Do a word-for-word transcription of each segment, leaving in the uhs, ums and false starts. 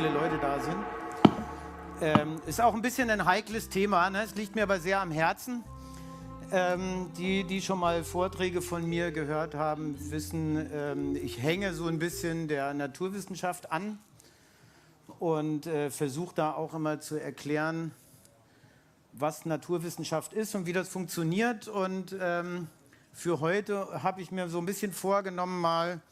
viele Leute da sind. Ähm, ist auch ein bisschen ein heikles Thema, ne? Es liegt mir aber sehr am Herzen. Ähm, die, die schon mal Vorträge von mir gehört haben, wissen, ähm, ich hänge so ein bisschen der Naturwissenschaft an und äh, versuche da auch immer zu erklären, was Naturwissenschaft ist und wie das funktioniert. Und ähm, für heute habe ich mir so ein bisschen vorgenommen, mal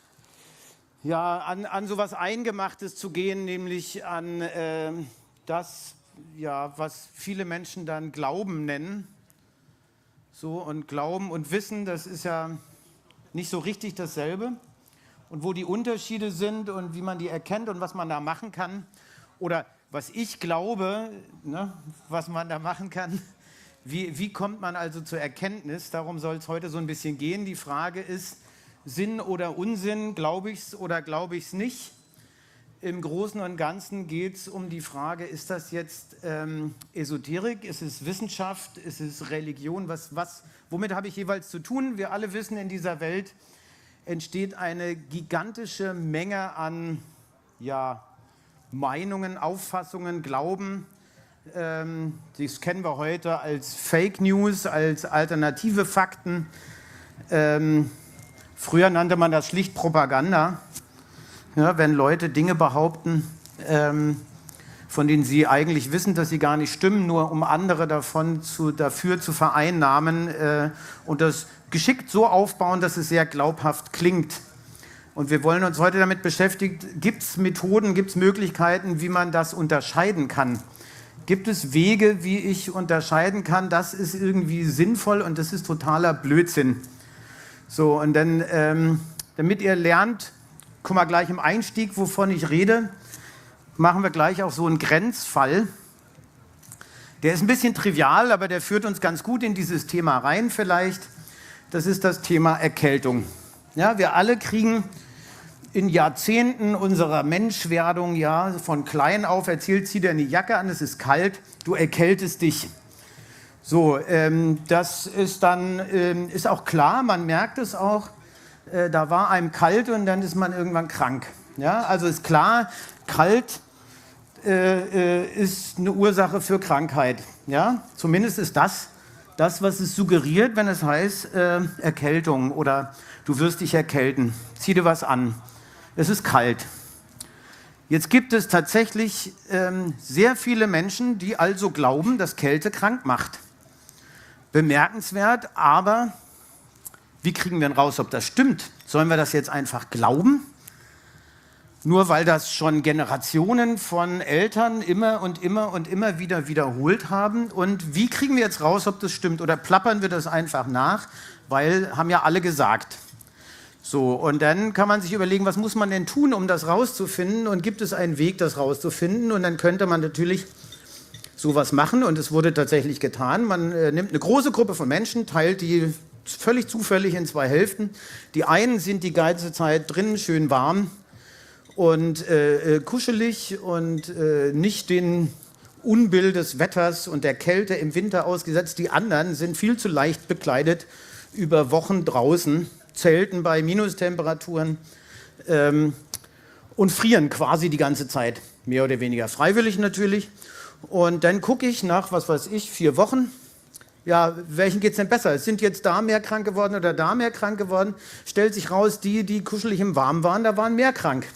ja, an, an so was Eingemachtes zu gehen, nämlich an äh, das, ja, was viele Menschen dann Glauben nennen. So, und Glauben und Wissen, das ist ja nicht so richtig dasselbe. Und wo die Unterschiede sind und wie man die erkennt und was man da machen kann, oder was ich glaube, ne, was man da machen kann, wie, wie kommt man also zur Erkenntnis? Darum soll es heute so ein bisschen gehen. Die Frage ist, Sinn oder Unsinn, glaube ich es oder glaube ich es nicht? Im Großen und Ganzen geht es um die Frage, ist das jetzt ähm, Esoterik, ist es Wissenschaft, ist es Religion, was, was, womit habe ich jeweils zu tun? Wir alle wissen, in dieser Welt entsteht eine gigantische Menge an ja, Meinungen, Auffassungen, Glauben. Ähm, das kennen wir heute als Fake News, als alternative Fakten. Ähm, früher nannte man das schlicht Propaganda. Ja, wenn Leute Dinge behaupten, ähm, von denen sie eigentlich wissen, dass sie gar nicht stimmen, nur um andere davon zu, dafür zu vereinnahmen äh, und das geschickt so aufbauen, dass es sehr glaubhaft klingt. Und wir wollen uns heute damit beschäftigen, gibt es Methoden, gibt es Möglichkeiten, wie man das unterscheiden kann? Gibt es Wege, wie ich unterscheiden kann, das ist irgendwie sinnvoll und das ist totaler Blödsinn? So, und dann, ähm, damit ihr lernt, guck mal gleich im Einstieg, wovon ich rede, machen wir gleich auch so einen Grenzfall. Der ist ein bisschen trivial, aber der führt uns ganz gut in dieses Thema rein vielleicht. Das ist das Thema Erkältung. Ja, wir alle kriegen in Jahrzehnten unserer Menschwerdung, ja, von klein auf erzählt, zieh dir eine Jacke an, es ist kalt, du erkältest dich. So, ähm, das ist dann, ähm, ist auch klar, man merkt es auch, äh, da war einem kalt und dann ist man irgendwann krank. Ja, also ist klar, kalt äh, äh, ist eine Ursache für Krankheit. Ja, zumindest ist das das, was es suggeriert, wenn es heißt äh, Erkältung oder du wirst dich erkälten. Zieh dir was an. Es ist kalt. Jetzt gibt es tatsächlich ähm, sehr viele Menschen, die also glauben, dass Kälte krank macht. Bemerkenswert, aber wie kriegen wir denn raus, ob das stimmt? Sollen wir das jetzt einfach glauben? Nur weil das schon Generationen von Eltern immer und immer und immer wieder wiederholt haben. Und wie kriegen wir jetzt raus, ob das stimmt? Oder plappern wir das einfach nach, weil haben ja alle gesagt. So, und dann kann man sich überlegen, was muss man denn tun, um das rauszufinden? Und gibt es einen Weg, das rauszufinden? Und dann könnte man natürlich sowas machen. Und es wurde tatsächlich getan. Man äh, nimmt eine große Gruppe von Menschen, teilt die völlig zufällig in zwei Hälften. Die einen sind die ganze Zeit drinnen, schön warm und äh, kuschelig und äh, nicht den Unbill des Wetters und der Kälte im Winter ausgesetzt. Die anderen sind viel zu leicht bekleidet über Wochen draußen, zelten bei Minustemperaturen ähm, und frieren quasi die ganze Zeit, mehr oder weniger freiwillig natürlich. Und dann gucke ich nach, was weiß ich, vier Wochen, ja, welchen geht es denn besser? Sind jetzt da mehr krank geworden oder da mehr krank geworden? Stellt sich raus, die, die kuschelig im Warmen waren, da waren mehr krank.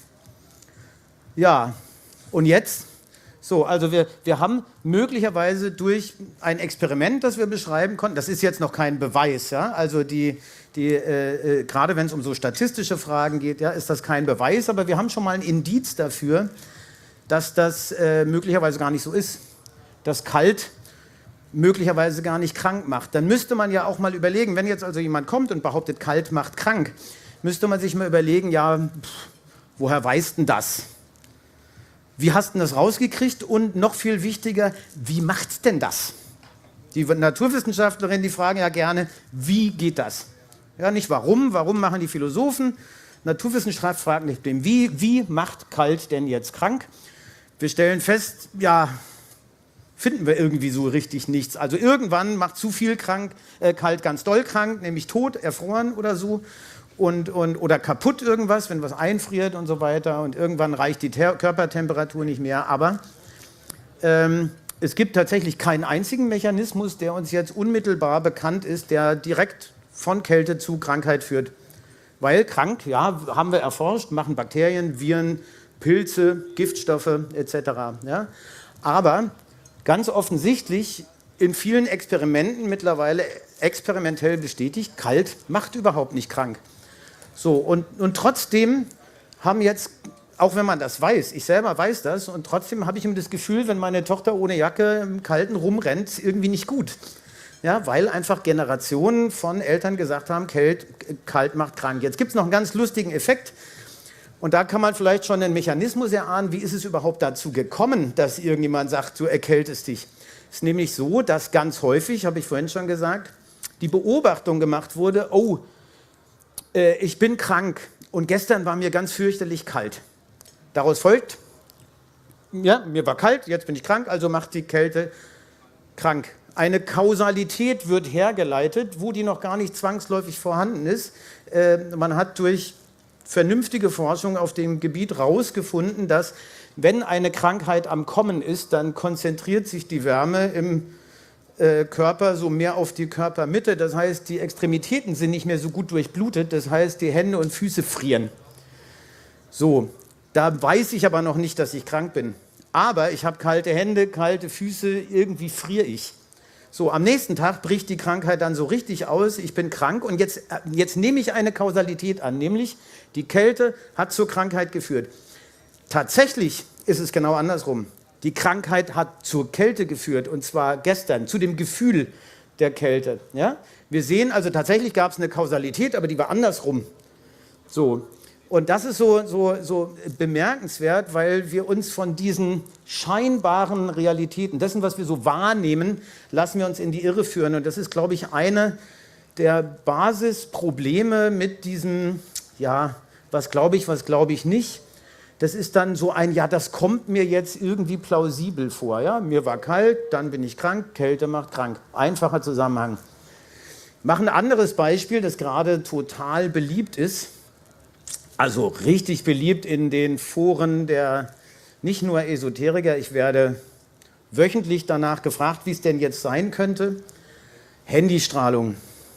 Ja, und jetzt? So, also wir, wir haben möglicherweise durch ein Experiment, das wir beschreiben konnten, das ist jetzt noch kein Beweis, ja, also die, die, äh, äh, gerade wenn es um so statistische Fragen geht, ja, ist das kein Beweis, aber wir haben schon mal ein Indiz dafür, dass das äh, möglicherweise gar nicht so ist, dass kalt möglicherweise gar nicht krank macht. Dann müsste man ja auch mal überlegen, wenn jetzt also jemand kommt und behauptet, kalt macht krank, müsste man sich mal überlegen, ja, pff, woher weißt denn das? Wie hast du das rausgekriegt? Und noch viel wichtiger, wie macht denn das? Die Naturwissenschaftlerinnen, die fragen ja gerne, wie geht das? Ja, nicht warum, warum machen die Philosophen? Naturwissenschaft fragt nicht dem Wie, wie macht kalt denn jetzt krank? Wir stellen fest, ja, finden wir irgendwie so richtig nichts. Also irgendwann macht zu viel krank, äh, kalt ganz doll krank, nämlich tot, erfroren oder so. und, und, oder kaputt irgendwas, wenn was einfriert und so weiter und irgendwann reicht die Ter Körpertemperatur nicht mehr. Aber ähm, es gibt tatsächlich keinen einzigen Mechanismus, der uns jetzt unmittelbar bekannt ist, der direkt von Kälte zu Krankheit führt. Weil krank, ja, haben wir erforscht, machen Bakterien, Viren, Pilze, Giftstoffe et cetera. Ja? Aber ganz offensichtlich in vielen Experimenten mittlerweile experimentell bestätigt, kalt macht überhaupt nicht krank. So, und, und trotzdem haben jetzt, auch wenn man das weiß, ich selber weiß das, und trotzdem habe ich immer das Gefühl, wenn meine Tochter ohne Jacke im Kalten rumrennt, irgendwie nicht gut. Ja, weil einfach Generationen von Eltern gesagt haben, kalt, kalt macht krank. Jetzt gibt es noch einen ganz lustigen Effekt. Und da kann man vielleicht schon einen Mechanismus erahnen, wie ist es überhaupt dazu gekommen, dass irgendjemand sagt, du erkältest dich. Es ist nämlich so, dass ganz häufig, habe ich vorhin schon gesagt, die Beobachtung gemacht wurde, oh, äh, ich bin krank und gestern war mir ganz fürchterlich kalt. Daraus folgt, ja, mir war kalt, jetzt bin ich krank, also macht die Kälte krank. Eine Kausalität wird hergeleitet, wo die noch gar nicht zwangsläufig vorhanden ist. Äh, man hat durch vernünftige Forschung auf dem Gebiet herausgefunden, dass wenn eine Krankheit am Kommen ist, dann konzentriert sich die Wärme im äh, Körper so mehr auf die Körpermitte. Das heißt, die Extremitäten sind nicht mehr so gut durchblutet. Das heißt, die Hände und Füße frieren. So, da weiß ich aber noch nicht, dass ich krank bin. Aber ich habe kalte Hände, kalte Füße, irgendwie friere ich. So, am nächsten Tag bricht die Krankheit dann so richtig aus, ich bin krank und jetzt, jetzt nehme ich eine Kausalität an, nämlich die Kälte hat zur Krankheit geführt. Tatsächlich ist es genau andersrum. Die Krankheit hat zur Kälte geführt und zwar gestern, zu dem Gefühl der Kälte. Ja? Wir sehen also, tatsächlich gab es eine Kausalität, aber die war andersrum. So. Und das ist so, so, so bemerkenswert, weil wir uns von diesen scheinbaren Realitäten, dessen, was wir so wahrnehmen, lassen wir uns in die Irre führen. Und das ist, glaube ich, eine der Basisprobleme mit diesem, ja, was glaube ich, was glaube ich nicht. Das ist dann so ein, ja, das kommt mir jetzt irgendwie plausibel vor. Ja? Mir war kalt, dann bin ich krank, Kälte macht krank. Einfacher Zusammenhang. Ich mache ein anderes Beispiel, das gerade total beliebt ist. Also richtig beliebt in den Foren der nicht nur Esoteriker. Ich werde wöchentlich danach gefragt, wie es denn jetzt sein könnte. Handystrahlung.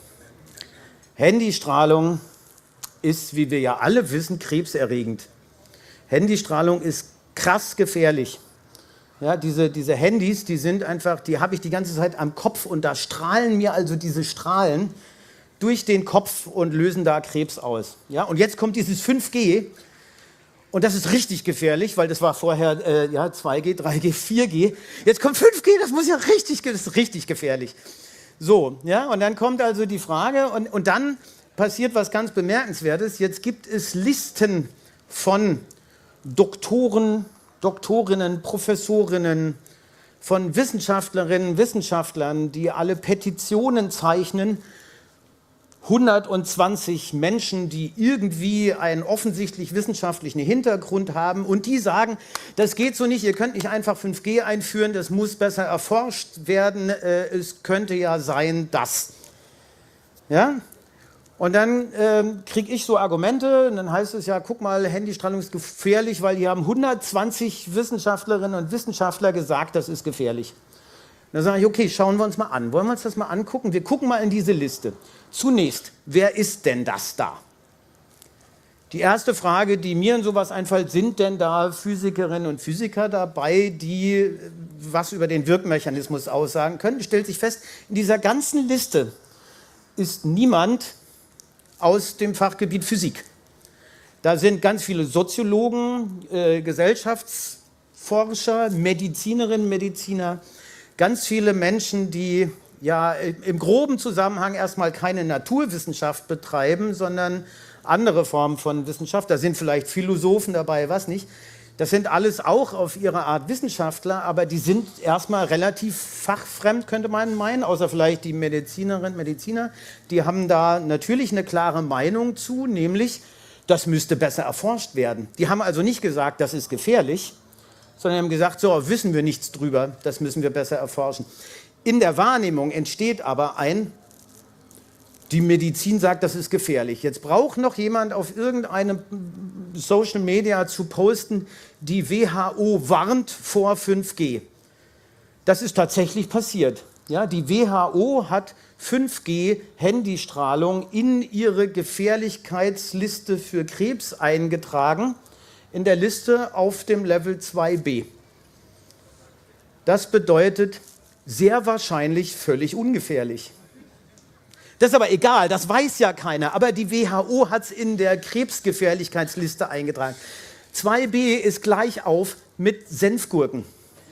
Handystrahlung ist, wie wir ja alle wissen, krebserregend. Handystrahlung ist krass gefährlich. Ja, diese, diese Handys, die sind einfach, die habe ich die ganze Zeit am Kopf und da strahlen mir also diese Strahlen durch den Kopf und lösen da Krebs aus. Ja, und jetzt kommt dieses fünf G und das ist richtig gefährlich, weil das war vorher äh, ja, zwei G, drei G, vier G. Jetzt kommt fünf G, das muss ja richtig, das ist richtig gefährlich. So, ja, und dann kommt also die Frage und, und dann passiert was ganz Bemerkenswertes. Jetzt gibt es Listen von Doktoren, Doktorinnen, Professorinnen, von Wissenschaftlerinnen, Wissenschaftlern, die alle Petitionen zeichnen, hundertzwanzig Menschen, die irgendwie einen offensichtlich wissenschaftlichen Hintergrund haben und die sagen, das geht so nicht, ihr könnt nicht einfach fünf G einführen, das muss besser erforscht werden, äh, es könnte ja sein, dass. Ja? Und dann ähm, kriege ich so Argumente und dann heißt es ja, guck mal, Handystrahlung ist gefährlich, weil hier haben hundertzwanzig Wissenschaftlerinnen und Wissenschaftler gesagt, das ist gefährlich. Da sage ich, okay, schauen wir uns mal an. Wollen wir uns das mal angucken? Wir gucken mal in diese Liste. Zunächst, wer ist denn das da? Die erste Frage, die mir in sowas einfällt, sind denn da Physikerinnen und Physiker dabei, die was über den Wirkmechanismus aussagen können? Stellt sich fest, in dieser ganzen Liste ist niemand aus dem Fachgebiet Physik. Da sind ganz viele Soziologen, äh, Gesellschaftsforscher, Medizinerinnen, Mediziner, ganz viele Menschen, die ja im groben Zusammenhang erstmal keine Naturwissenschaft betreiben, sondern andere Formen von Wissenschaft. Da sind vielleicht Philosophen dabei, was nicht. Das sind alles auch auf ihre Art Wissenschaftler, aber die sind erstmal relativ fachfremd, könnte man meinen, außer vielleicht die Medizinerinnen und Mediziner. Die haben da natürlich eine klare Meinung zu, nämlich, das müsste besser erforscht werden. Die haben also nicht gesagt, das ist gefährlich, sondern haben gesagt, so, wissen wir nichts drüber, das müssen wir besser erforschen. In der Wahrnehmung entsteht aber ein Die Medizin sagt, das ist gefährlich. Jetzt braucht noch jemand auf irgendeinem Social Media zu posten, die W H O warnt vor fünf G. Das ist tatsächlich passiert. Ja, die W H O hat fünf G Handystrahlung in ihre Gefährlichkeitsliste für Krebs eingetragen, in der Liste auf dem Level zwei b. Das bedeutet sehr wahrscheinlich völlig ungefährlich. Das ist aber egal, das weiß ja keiner, aber die W H O hat es in der Krebsgefährlichkeitsliste eingetragen. zwei b ist gleich auf mit Senfgurken.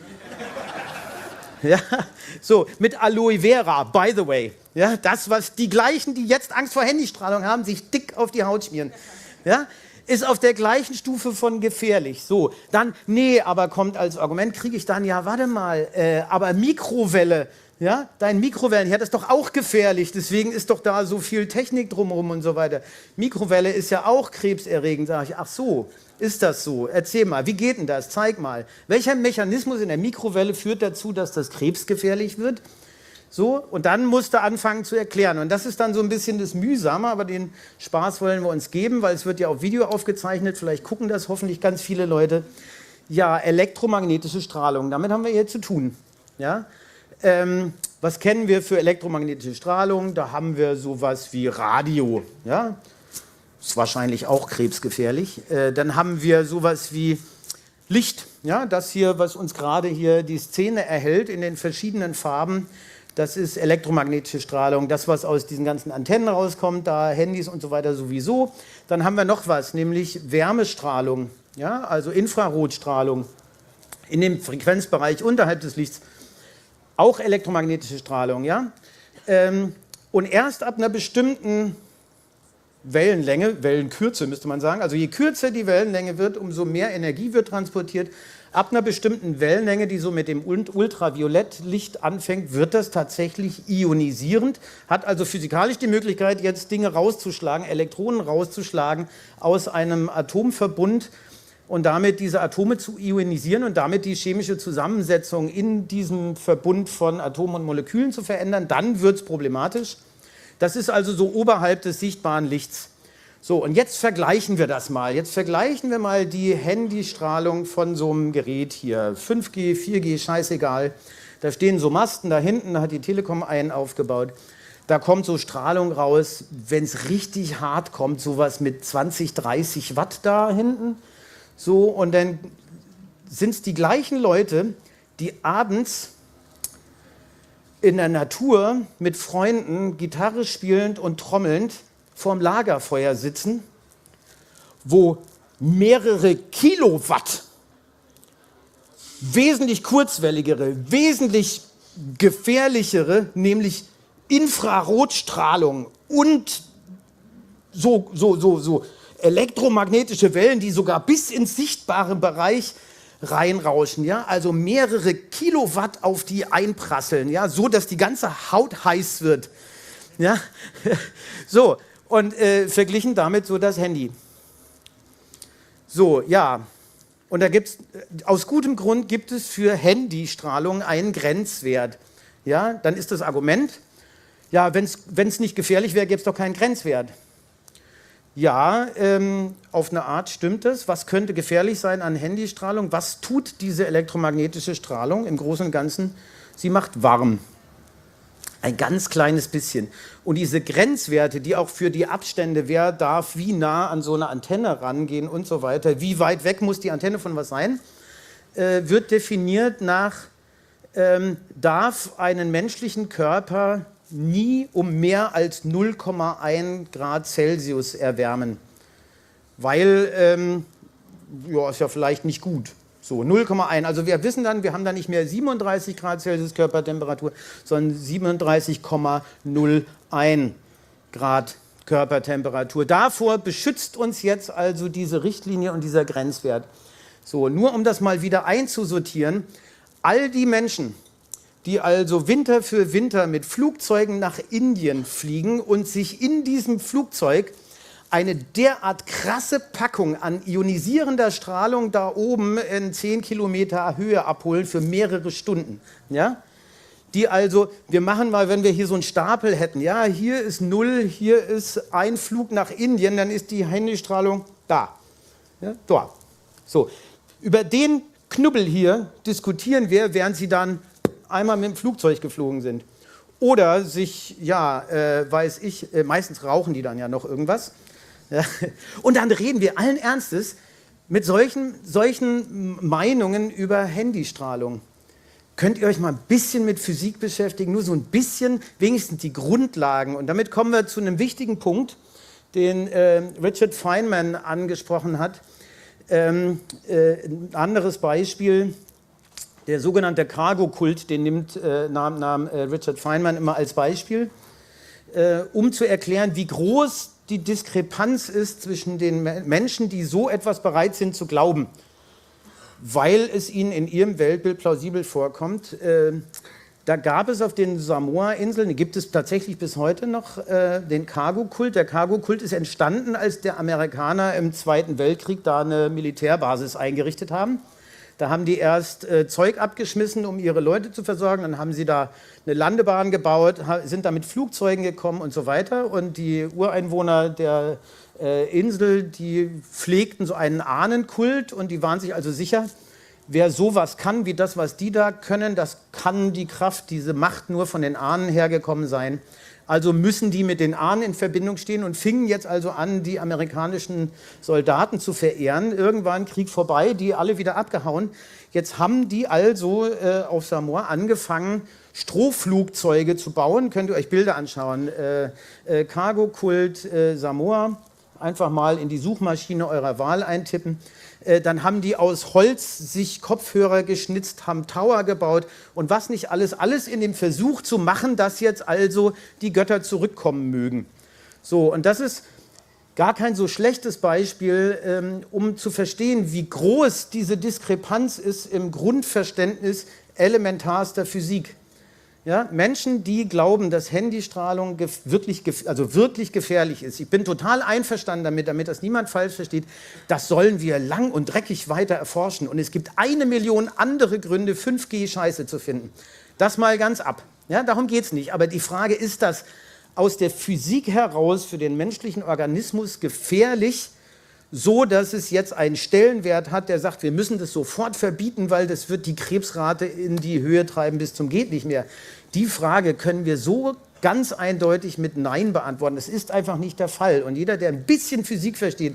Ja, so, mit Aloe Vera, by the way. Ja, das, was die gleichen, die jetzt Angst vor Handystrahlung haben, sich dick auf die Haut schmieren, ja, ist auf der gleichen Stufe von gefährlich. So, dann, nee, aber kommt als Argument, kriege ich dann, ja, warte mal, äh, aber Mikrowelle, ja, dein Mikrowellen, ja, das ist doch auch gefährlich, deswegen ist doch da so viel Technik drumherum und so weiter. Mikrowelle ist ja auch krebserregend, sage ich, ach so, ist das so? Erzähl mal, wie geht denn das? Zeig mal. Welcher Mechanismus in der Mikrowelle führt dazu, dass das krebsgefährlich wird? So, und dann musst du anfangen zu erklären. Und das ist dann so ein bisschen das Mühsame, aber den Spaß wollen wir uns geben, weil es wird ja auf Video aufgezeichnet, vielleicht gucken das hoffentlich ganz viele Leute. Ja, elektromagnetische Strahlung, damit haben wir hier zu tun. Ja? Ähm, was kennen wir für elektromagnetische Strahlung? Da haben wir sowas wie Radio. Ja? Ist wahrscheinlich auch krebsgefährlich. Äh, dann haben wir sowas wie Licht. Ja? Das hier, was uns gerade hier die Szene erhält in den verschiedenen Farben, das ist elektromagnetische Strahlung. Das, was aus diesen ganzen Antennen rauskommt, da Handys und so weiter sowieso. Dann haben wir noch was, nämlich Wärmestrahlung, ja? Also Infrarotstrahlung in dem Frequenzbereich unterhalb des Lichts. Auch elektromagnetische Strahlung, ja. Ähm, und erst ab einer bestimmten Wellenlänge, Wellenkürze müsste man sagen, also je kürzer die Wellenlänge wird, umso mehr Energie wird transportiert. Ab einer bestimmten Wellenlänge, die so mit dem Ultraviolettlicht anfängt, wird das tatsächlich ionisierend, hat also physikalisch die Möglichkeit, jetzt Dinge rauszuschlagen, Elektronen rauszuschlagen aus einem Atomverbund, und damit diese Atome zu ionisieren und damit die chemische Zusammensetzung in diesem Verbund von Atomen und Molekülen zu verändern, dann wird es problematisch. Das ist also so oberhalb des sichtbaren Lichts. So, und jetzt vergleichen wir das mal. Jetzt vergleichen wir mal die Handystrahlung von so einem Gerät hier. fünf G, vier G, scheißegal. Da stehen so Masten da hinten, da hat die Telekom einen aufgebaut. Da kommt so Strahlung raus, wenn es richtig hart kommt, sowas mit zwanzig, dreißig Watt da hinten. So, und dann sind es die gleichen Leute, die abends in der Natur mit Freunden Gitarre spielend und trommelnd vorm Lagerfeuer sitzen, wo mehrere Kilowatt wesentlich kurzwelligere, wesentlich gefährlichere, nämlich Infrarotstrahlung und so, so, so, so elektromagnetische Wellen, die sogar bis ins sichtbare Bereich reinrauschen, ja, also mehrere Kilowatt auf die einprasseln, ja, so dass die ganze Haut heiß wird, ja, so, und äh, verglichen damit so das Handy. So, ja, und da gibt es, aus gutem Grund gibt es für Handystrahlung einen Grenzwert, ja, dann ist das Argument, ja, wenn es nicht gefährlich wäre, gäbe es doch keinen Grenzwert. Ja, ähm, auf eine Art stimmt es. Was könnte gefährlich sein an Handystrahlung? Was tut diese elektromagnetische Strahlung im Großen und Ganzen? Sie macht warm. Ein ganz kleines bisschen. Und diese Grenzwerte, die auch für die Abstände, wer darf wie nah an so eine Antenne rangehen und so weiter, wie weit weg muss die Antenne von was sein, äh, wird definiert nach, ähm, darf einen menschlichen Körper nie um mehr als null Komma eins Grad Celsius erwärmen, weil, ähm, ja, ist ja vielleicht nicht gut. So, null Komma eins, also wir wissen dann, wir haben dann nicht mehr siebenunddreißig Grad Celsius Körpertemperatur, sondern siebenunddreißig Komma null eins Grad Körpertemperatur. Davor beschützt uns jetzt also diese Richtlinie und dieser Grenzwert. So, nur um das mal wieder einzusortieren, all die Menschen, die also Winter für Winter mit Flugzeugen nach Indien fliegen und sich in diesem Flugzeug eine derart krasse Packung an ionisierender Strahlung da oben in zehn Kilometer Höhe abholen für mehrere Stunden. Ja? die also, wir machen mal, wenn wir hier so einen Stapel hätten, ja, hier ist null, hier ist ein Flug nach Indien, dann ist die Handystrahlung da, ja, dort. So, über den Knubbel hier diskutieren wir, während Sie dann einmal mit dem Flugzeug geflogen sind. Oder sich, ja, äh, weiß ich, äh, meistens rauchen die dann ja noch irgendwas. Ja. Und dann reden wir allen Ernstes mit solchen, solchen Meinungen über Handystrahlung. Könnt ihr euch mal ein bisschen mit Physik beschäftigen, nur so ein bisschen, wenigstens die Grundlagen. Und damit kommen wir zu einem wichtigen Punkt, den äh, Richard Feynman angesprochen hat. Ähm, äh, ein anderes Beispiel, der sogenannte Cargo-Kult, den nimmt äh, nahm, nahm äh, Richard Feynman immer als Beispiel, äh, um zu erklären, wie groß die Diskrepanz ist zwischen den Menschen, die so etwas bereit sind zu glauben, weil es ihnen in ihrem Weltbild plausibel vorkommt. Äh, da gab es auf den Samoa-Inseln, die gibt es tatsächlich bis heute noch, äh, den Cargo-Kult. Der Cargo-Kult ist entstanden, als die Amerikaner im Zweiten Weltkrieg da eine Militärbasis eingerichtet haben. Da haben die erst äh, Zeug abgeschmissen, um ihre Leute zu versorgen. Dann haben sie da eine Landebahn gebaut, sind da mit Flugzeugen gekommen und so weiter. Und die Ureinwohner der äh, Insel, die pflegten so einen Ahnenkult und die waren sich also sicher, wer sowas kann wie das, was die da können, das kann die Kraft, diese Macht nur von den Ahnen hergekommen sein. Also müssen die mit den Ahnen in Verbindung stehen und fingen jetzt also an, die amerikanischen Soldaten zu verehren. Irgendwann Krieg vorbei, die alle wieder abgehauen. Jetzt haben die also äh, auf Samoa angefangen, Strohflugzeuge zu bauen. Könnt ihr euch Bilder anschauen. Äh, äh, Cargo-Kult äh, Samoa. Einfach mal in die Suchmaschine eurer Wahl eintippen. Dann haben die aus Holz sich Kopfhörer geschnitzt, haben Tower gebaut und was nicht alles, alles in dem Versuch zu machen, dass jetzt also die Götter zurückkommen mögen. So, und das ist gar kein so schlechtes Beispiel, ähm, um zu verstehen, wie groß diese Diskrepanz ist im Grundverständnis elementarster Physik. Ja, Menschen, die glauben, dass Handystrahlung gef wirklich, gef also wirklich gefährlich ist. Ich bin total einverstanden damit, damit das niemand falsch versteht. Das sollen wir lang und dreckig weiter erforschen. Und es gibt eine Million andere Gründe, fünf G scheiße zu finden. Das mal ganz ab. Ja, darum geht es nicht. Aber die Frage, ist das aus der Physik heraus für den menschlichen Organismus gefährlich, so dass es jetzt einen Stellenwert hat, der sagt, wir müssen das sofort verbieten, weil das wird die Krebsrate in die Höhe treiben bis zum geht nicht mehr. Die Frage können wir so ganz eindeutig mit Nein beantworten. Das ist einfach nicht der Fall. Und jeder, der ein bisschen Physik versteht,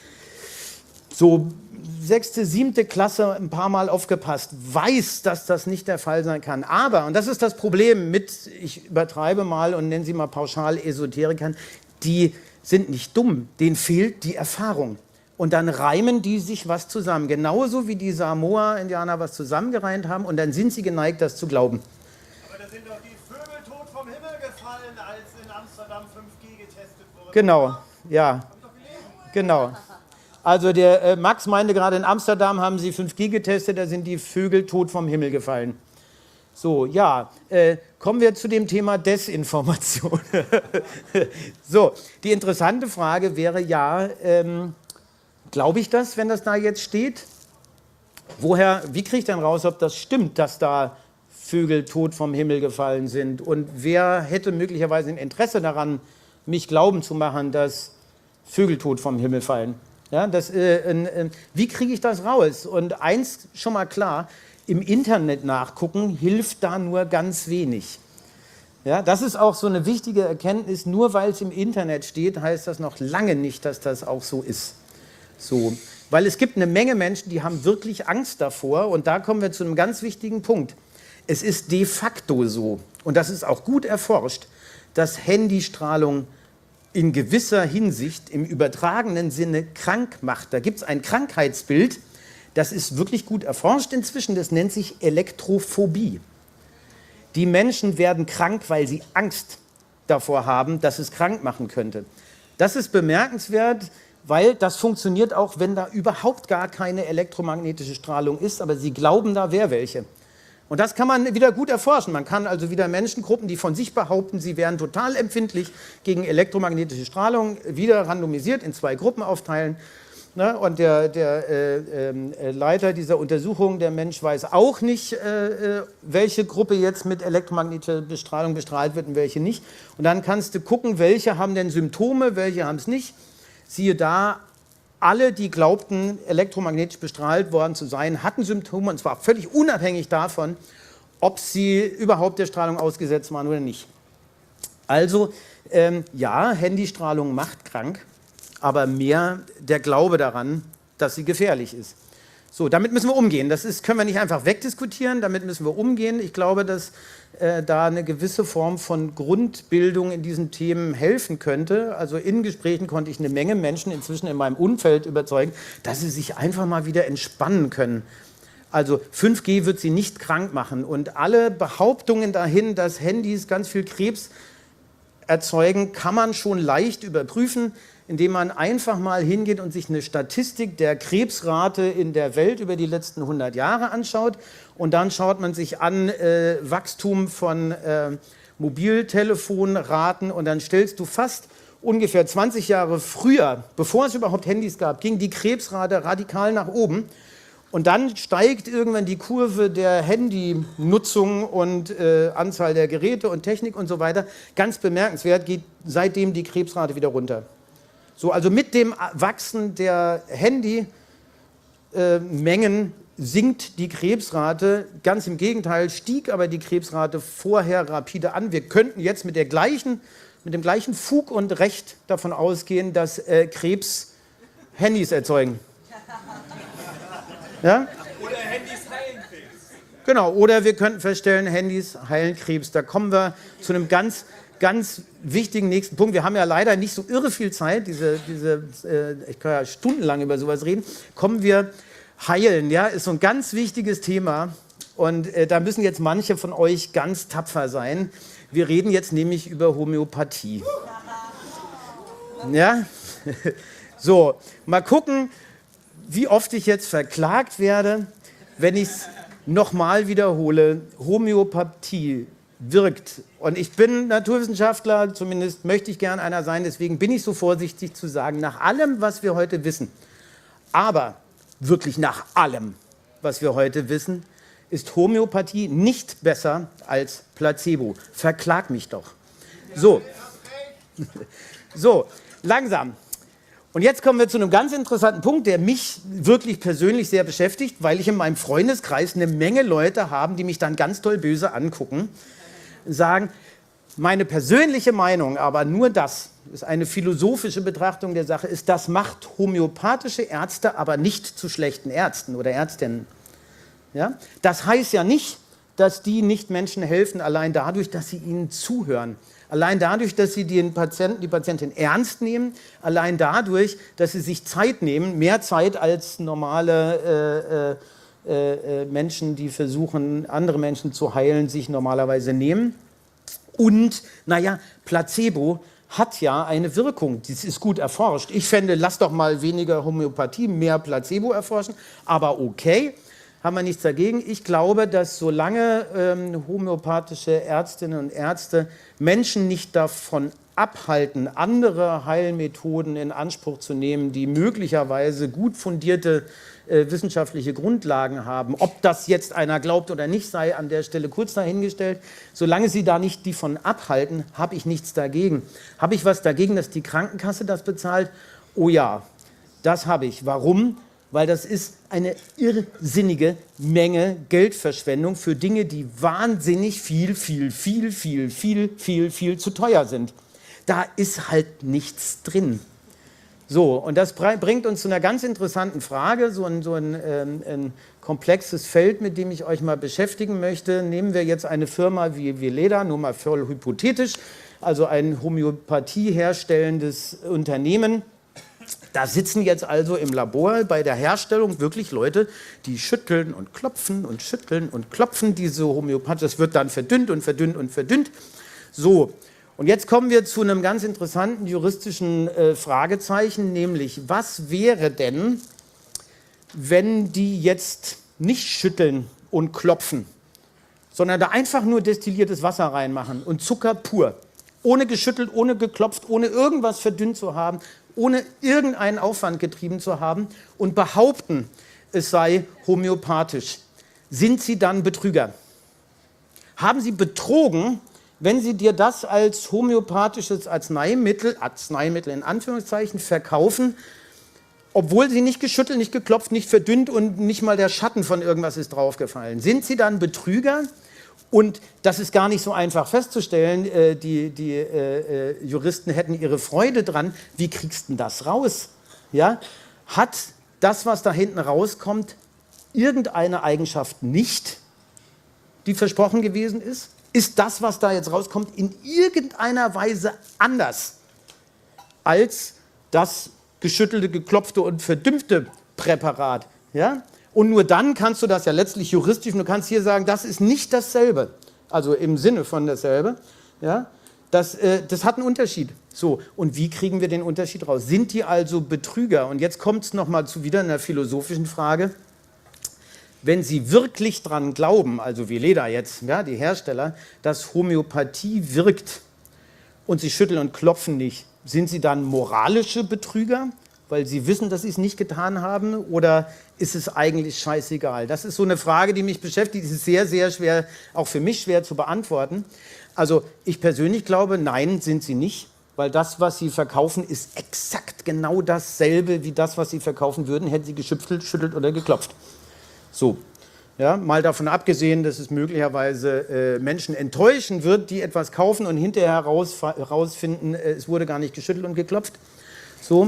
so sechste, siebte Klasse ein paar Mal aufgepasst, weiß, dass das nicht der Fall sein kann. Aber, und das ist das Problem mit, ich übertreibe mal und nenne sie mal pauschal Esoterikern, die sind nicht dumm, denen fehlt die Erfahrung. Und dann reimen die sich was zusammen. Genauso wie die Samoa-Indianer was zusammengereimt haben und dann sind sie geneigt, das zu glauben. Aber da sind doch die Vögel tot vom Himmel gefallen, als in Amsterdam fünf G getestet wurde. Genau, ja. Genau. Also der äh, Max meinte gerade, in Amsterdam haben sie fünf G getestet, da sind die Vögel tot vom Himmel gefallen. So, ja, äh, kommen wir zu dem Thema Desinformation. So, die interessante Frage wäre ja, ähm, glaube ich das, wenn das da jetzt steht? Woher, wie kriege ich denn raus, ob das stimmt, dass da Vögel tot vom Himmel gefallen sind? Und wer hätte möglicherweise ein Interesse daran, mich glauben zu machen, dass Vögel tot vom Himmel fallen? Ja, das, äh, äh, wie kriege ich das raus? Und eins schon mal klar, im Internet nachgucken hilft da nur ganz wenig. Ja, das ist auch so eine wichtige Erkenntnis, nur weil es im Internet steht, heißt das noch lange nicht, dass das auch so ist. So, weil es gibt eine Menge Menschen, die haben wirklich Angst davor und da kommen wir zu einem ganz wichtigen Punkt. Es ist de facto so, und das ist auch gut erforscht, dass Handystrahlung in gewisser Hinsicht im übertragenen Sinne krank macht. Da gibt es ein Krankheitsbild, das ist wirklich gut erforscht inzwischen, das nennt sich Elektrophobie. Die Menschen werden krank, weil sie Angst davor haben, dass es krank machen könnte. Das ist bemerkenswert, weil das funktioniert auch, wenn da überhaupt gar keine elektromagnetische Strahlung ist, aber sie glauben, da wäre welche. Und das kann man wieder gut erforschen. Man kann also wieder Menschengruppen, die von sich behaupten, sie wären total empfindlich gegen elektromagnetische Strahlung, wieder randomisiert in zwei Gruppen aufteilen Ne? Und der, der äh, äh, Leiter dieser Untersuchung, der Mensch, weiß auch nicht, äh, welche Gruppe jetzt mit elektromagnetischer Bestrahlung bestrahlt wird und welche nicht. Und dann kannst du gucken, welche haben denn Symptome, welche haben es nicht. Siehe da, alle, die glaubten, elektromagnetisch bestrahlt worden zu sein, hatten Symptome, und zwar völlig unabhängig davon, ob sie überhaupt der Strahlung ausgesetzt waren oder nicht. Also, ähm, ja, Handystrahlung macht krank, aber mehr der Glaube daran, dass sie gefährlich ist. So, damit müssen wir umgehen. Das ist, können wir nicht einfach wegdiskutieren, damit müssen wir umgehen. Ich glaube, dass äh, da eine gewisse Form von Grundbildung in diesen Themen helfen könnte. Also in Gesprächen konnte ich eine Menge Menschen inzwischen in meinem Umfeld überzeugen, dass sie sich einfach mal wieder entspannen können. Also fünf G wird sie nicht krank machen. Und alle Behauptungen dahin, dass Handys ganz viel Krebs erzeugen, kann man schon leicht überprüfen, indem man einfach mal hingeht und sich eine Statistik der Krebsrate in der Welt über die letzten hundert Jahre anschaut. Und dann schaut man sich an äh, Wachstum von äh, Mobiltelefonraten und dann stellst du fast ungefähr zwanzig Jahre früher, bevor es überhaupt Handys gab, ging die Krebsrate radikal nach oben. Und dann steigt irgendwann die Kurve der Handynutzung und äh, Anzahl der Geräte und Technik und so weiter. Ganz bemerkenswert, geht seitdem die Krebsrate wieder runter. So, also mit dem Wachsen der Handymengen äh, sinkt die Krebsrate. Ganz im Gegenteil, stieg aber die Krebsrate vorher rapide an. Wir könnten jetzt mit, der gleichen, mit dem gleichen Fug und Recht davon ausgehen, dass äh, Krebs Handys erzeugen. Ja? Oder Handys heilen Krebs. Genau, oder wir könnten feststellen, Handys heilen Krebs. Da kommen wir zu einem ganz, ganz wichtigen nächsten Punkt. Wir haben ja leider nicht so irre viel Zeit, diese, diese, äh, ich kann ja stundenlang über sowas reden. Kommen wir heilen, ja, ist so ein ganz wichtiges Thema. Und äh, da müssen jetzt manche von euch ganz tapfer sein. Wir reden jetzt nämlich über Homöopathie. Ja? So, mal gucken, wie oft ich jetzt verklagt werde, wenn ich es nochmal wiederhole. Homöopathie wirkt. Und ich bin Naturwissenschaftler, zumindest möchte ich gern einer sein, deswegen bin ich so vorsichtig zu sagen, nach allem, was wir heute wissen, aber wirklich nach allem, was wir heute wissen, ist Homöopathie nicht besser als Placebo. Verklag mich doch. So, so langsam. Und jetzt kommen wir zu einem ganz interessanten Punkt, der mich wirklich persönlich sehr beschäftigt, weil ich in meinem Freundeskreis eine Menge Leute habe, die mich dann ganz doll böse angucken, sagen, meine persönliche Meinung, aber nur das, ist eine philosophische Betrachtung der Sache, ist, das macht homöopathische Ärzte aber nicht zu schlechten Ärzten oder Ärztinnen. Ja? Das heißt ja nicht, dass die nicht Menschen helfen, allein dadurch, dass sie ihnen zuhören. Allein dadurch, dass sie den Patienten, die Patientin ernst nehmen, allein dadurch, dass sie sich Zeit nehmen, mehr Zeit als normale äh, äh, äh, Menschen, die versuchen, andere Menschen zu heilen, sich normalerweise nehmen. Und, naja, Placebo hat ja eine Wirkung, das ist gut erforscht. Ich fände, lass doch mal weniger Homöopathie, mehr Placebo erforschen, aber okay. Haben wir nichts dagegen. Ich glaube, dass solange ähm, homöopathische Ärztinnen und Ärzte Menschen nicht davon abhalten, andere Heilmethoden in Anspruch zu nehmen, die möglicherweise gut fundierte äh, wissenschaftliche Grundlagen haben, ob das jetzt einer glaubt oder nicht, sei an der Stelle kurz dahingestellt. Solange sie da nicht die von abhalten, habe ich nichts dagegen. Habe ich was dagegen, dass die Krankenkasse das bezahlt? Oh ja, das habe ich. Warum? Weil das ist eine irrsinnige Menge Geldverschwendung für Dinge, die wahnsinnig viel, viel, viel, viel, viel, viel, viel zu teuer sind. Da ist halt nichts drin. So, und das bringt uns zu einer ganz interessanten Frage, so ein, so ein, ähm, ein komplexes Feld, mit dem ich euch mal beschäftigen möchte. Nehmen wir jetzt eine Firma wie Veleda, nur mal voll hypothetisch, also ein Homöopathie herstellendes Unternehmen. Da sitzen jetzt also im Labor bei der Herstellung wirklich Leute, die schütteln und klopfen und schütteln und klopfen diese Homöopathie. Das wird dann verdünnt und verdünnt und verdünnt. So, und jetzt kommen wir zu einem ganz interessanten juristischen äh, Fragezeichen, nämlich was wäre denn, wenn die jetzt nicht schütteln und klopfen, sondern da einfach nur destilliertes Wasser reinmachen und Zucker pur. Ohne geschüttelt, ohne geklopft, ohne irgendwas verdünnt zu haben, ohne irgendeinen Aufwand getrieben zu haben und behaupten, es sei homöopathisch. Sind Sie dann Betrüger? Haben Sie betrogen, wenn Sie dir das als homöopathisches Arzneimittel, Arzneimittel in Anführungszeichen, verkaufen, obwohl Sie nicht geschüttelt, nicht geklopft, nicht verdünnt und nicht mal der Schatten von irgendwas ist draufgefallen? Sind Sie dann Betrüger? Und das ist gar nicht so einfach festzustellen. Äh, die die äh, äh, Juristen hätten ihre Freude dran. Wie kriegst du denn das raus? Ja? Hat das, was da hinten rauskommt, irgendeine Eigenschaft nicht, die versprochen gewesen ist? Ist das, was da jetzt rauskommt, in irgendeiner Weise anders als das geschüttelte, geklopfte und verdümpfte Präparat? Ja? Und nur dann kannst du das ja letztlich juristisch, und du kannst hier sagen, das ist nicht dasselbe, also im Sinne von dasselbe. Ja? Das, äh, das hat einen Unterschied. So, und wie kriegen wir den Unterschied raus? Sind die also Betrüger? Und jetzt kommt es nochmal zu wieder einer philosophischen Frage. Wenn Sie wirklich dran glauben, also wie Leda jetzt, ja, die Hersteller, dass Homöopathie wirkt und Sie schütteln und klopfen nicht, sind Sie dann moralische Betrüger, weil Sie wissen, dass Sie es nicht getan haben, oder ist es eigentlich scheißegal? Das ist so eine Frage, die mich beschäftigt, die ist sehr, sehr schwer, auch für mich schwer zu beantworten. Also ich persönlich glaube, nein, sind Sie nicht, weil das, was Sie verkaufen, ist exakt genau dasselbe wie das, was Sie verkaufen würden, hätten Sie geschüttelt, schüttelt oder geklopft. So, ja, mal davon abgesehen, dass es möglicherweise äh, Menschen enttäuschen wird, die etwas kaufen und hinterher herausfinden, äh, es wurde gar nicht geschüttelt und geklopft. So,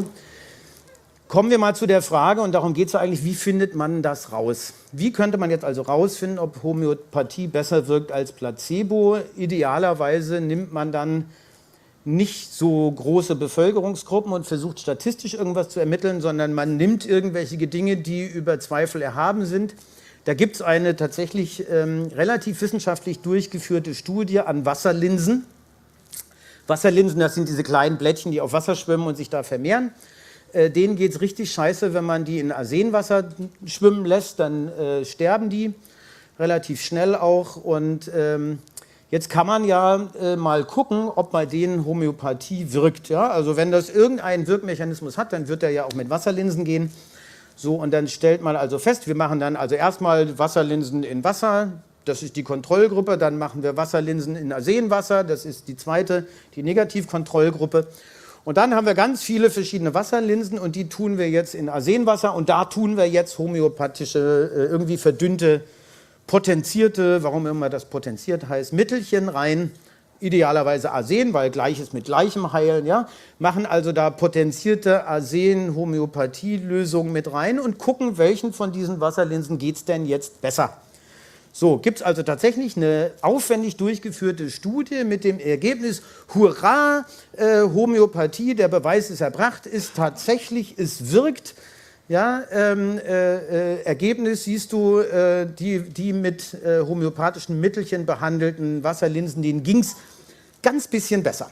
kommen wir mal zu der Frage, und darum geht es eigentlich, wie findet man das raus? Wie könnte man jetzt also rausfinden, ob Homöopathie besser wirkt als Placebo? Idealerweise nimmt man dann nicht so große Bevölkerungsgruppen und versucht statistisch irgendwas zu ermitteln, sondern man nimmt irgendwelche Dinge, die über Zweifel erhaben sind. Da gibt es eine tatsächlich ähm, relativ wissenschaftlich durchgeführte Studie an Wasserlinsen. Wasserlinsen, das sind diese kleinen Blättchen, die auf Wasser schwimmen und sich da vermehren. Äh, denen geht es richtig scheiße, wenn man die in Arsenwasser schwimmen lässt, dann äh, sterben die relativ schnell auch. Und ähm, jetzt kann man ja äh, mal gucken, ob bei denen Homöopathie wirkt. Ja? Also wenn das irgendeinen Wirkmechanismus hat, dann wird er ja auch mit Wasserlinsen gehen. So, und dann stellt man also fest, wir machen dann also erstmal Wasserlinsen in Wasser, das ist die Kontrollgruppe, dann machen wir Wasserlinsen in Arsenwasser, das ist die zweite, die Negativkontrollgruppe. Und dann haben wir ganz viele verschiedene Wasserlinsen und die tun wir jetzt in Arsenwasser und da tun wir jetzt homöopathische, äh, irgendwie verdünnte, potenzierte, warum immer das potenziert heißt, Mittelchen rein, idealerweise Arsen, weil Gleiches mit Gleichem heilen, ja, machen also da potenzierte Arsen-Homöopathie-Lösungen mit rein und gucken, welchen von diesen Wasserlinsen geht es denn jetzt besser. So, gibt es also tatsächlich eine aufwendig durchgeführte Studie mit dem Ergebnis, hurra, äh, Homöopathie, der Beweis ist erbracht, ist tatsächlich, es wirkt. Ja, ähm, äh, äh, Ergebnis siehst du, äh, die, die mit äh, homöopathischen Mittelchen behandelten Wasserlinsen, denen ging es ganz bisschen besser.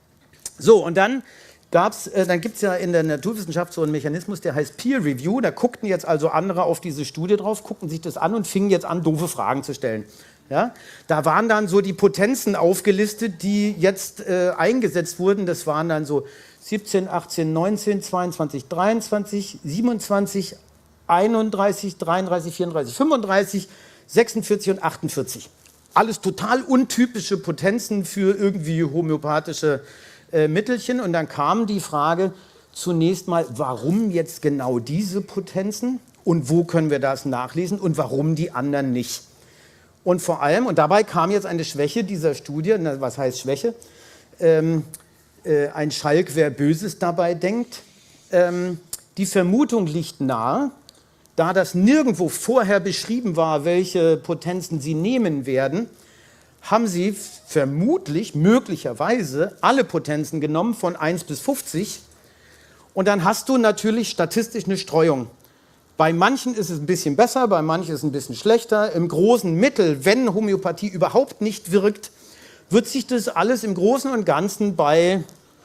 So, und dann, gab's, äh, dann gibt es ja in der Naturwissenschaft so einen Mechanismus, der heißt Peer Review. Da guckten jetzt also andere auf diese Studie drauf, guckten sich das an und fingen jetzt an, doofe Fragen zu stellen. Ja? Da waren dann so die Potenzen aufgelistet, die jetzt äh, eingesetzt wurden. Das waren dann so siebzehn, achtzehn, neunzehn, zweiundzwanzig, dreiundzwanzig, siebenundzwanzig, einunddreißig, dreiunddreißig, vierunddreißig, fünfunddreißig, sechsundvierzig und achtundvierzig. Alles total untypische Potenzen für irgendwie homöopathische äh, Mittelchen. Und dann kam die Frage zunächst mal, warum jetzt genau diese Potenzen und wo können wir das nachlesen und warum die anderen nicht. Und vor allem, und dabei kam jetzt eine Schwäche dieser Studie, na, was heißt Schwäche? Ähm, ein Schalk, wer Böses dabei denkt. Ähm, die Vermutung liegt nahe, da das nirgendwo vorher beschrieben war, welche Potenzen sie nehmen werden, haben sie vermutlich, möglicherweise, alle Potenzen genommen von eins bis fünfzig und dann hast du natürlich statistisch eine Streuung. Bei manchen ist es ein bisschen besser, bei manchen ist es ein bisschen schlechter. Im großen Mittel, wenn Homöopathie überhaupt nicht wirkt, wird sich das alles im Großen und Ganzen bei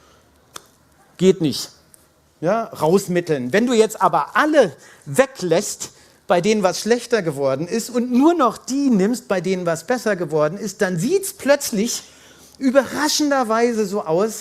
geht nicht, ja, rausmitteln. Wenn du jetzt aber alle weglässt, bei denen was schlechter geworden ist und nur noch die nimmst, bei denen was besser geworden ist, dann sieht es plötzlich überraschenderweise so aus,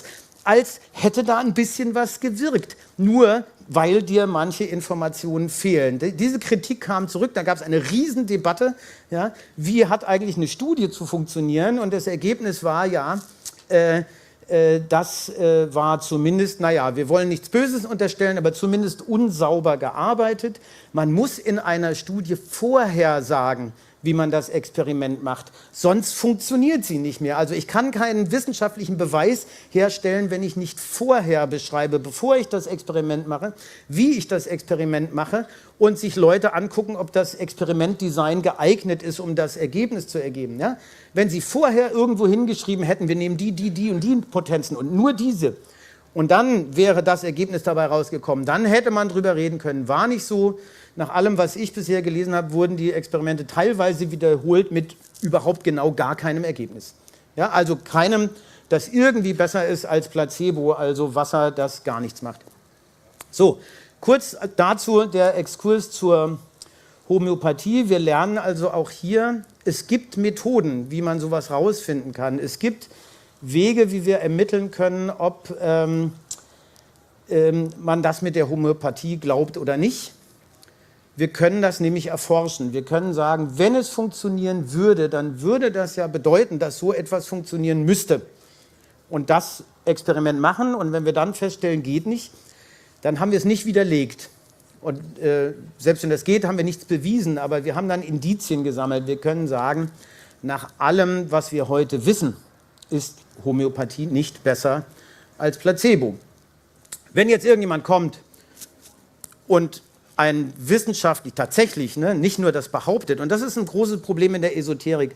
als hätte da ein bisschen was gewirkt. Nur weil dir manche Informationen fehlen. Diese Kritik kam zurück, da gab es eine Riesendebatte, ja, wie hat eigentlich eine Studie zu funktionieren, und das Ergebnis war, ja, äh, äh, das äh, war zumindest, naja, wir wollen nichts Böses unterstellen, aber zumindest unsauber gearbeitet. Man muss in einer Studie vorher sagen, wie man das Experiment macht. Sonst funktioniert sie nicht mehr. Also ich kann keinen wissenschaftlichen Beweis herstellen, wenn ich nicht vorher beschreibe, bevor ich das Experiment mache, wie ich das Experiment mache und sich Leute angucken, ob das Experimentdesign geeignet ist, um das Ergebnis zu ergeben. Ja? Wenn Sie vorher irgendwo hingeschrieben hätten, wir nehmen die, die, die und die Potenzen und nur diese, und dann wäre das Ergebnis dabei rausgekommen, dann hätte man drüber reden können. War nicht so. Nach allem, was ich bisher gelesen habe, wurden die Experimente teilweise wiederholt mit überhaupt genau gar keinem Ergebnis. Ja, also keinem, das irgendwie besser ist als Placebo, also Wasser, das gar nichts macht. So, kurz dazu der Exkurs zur Homöopathie. Wir lernen also auch hier, es gibt Methoden, wie man sowas rausfinden kann. Es gibt Wege, wie wir ermitteln können, ob ähm, ähm, man das mit der Homöopathie glaubt oder nicht. Wir können das nämlich erforschen. Wir können sagen, wenn es funktionieren würde, dann würde das ja bedeuten, dass so etwas funktionieren müsste. Und das Experiment machen, und wenn wir dann feststellen, geht nicht, dann haben wir es nicht widerlegt. Und äh, selbst wenn das geht, haben wir nichts bewiesen, aber wir haben dann Indizien gesammelt. Wir können sagen, nach allem, was wir heute wissen, ist Homöopathie nicht besser als Placebo. Wenn jetzt irgendjemand kommt und ein wissenschaftlich tatsächlich, ne, nicht nur das behauptet, und das ist ein großes Problem in der Esoterik,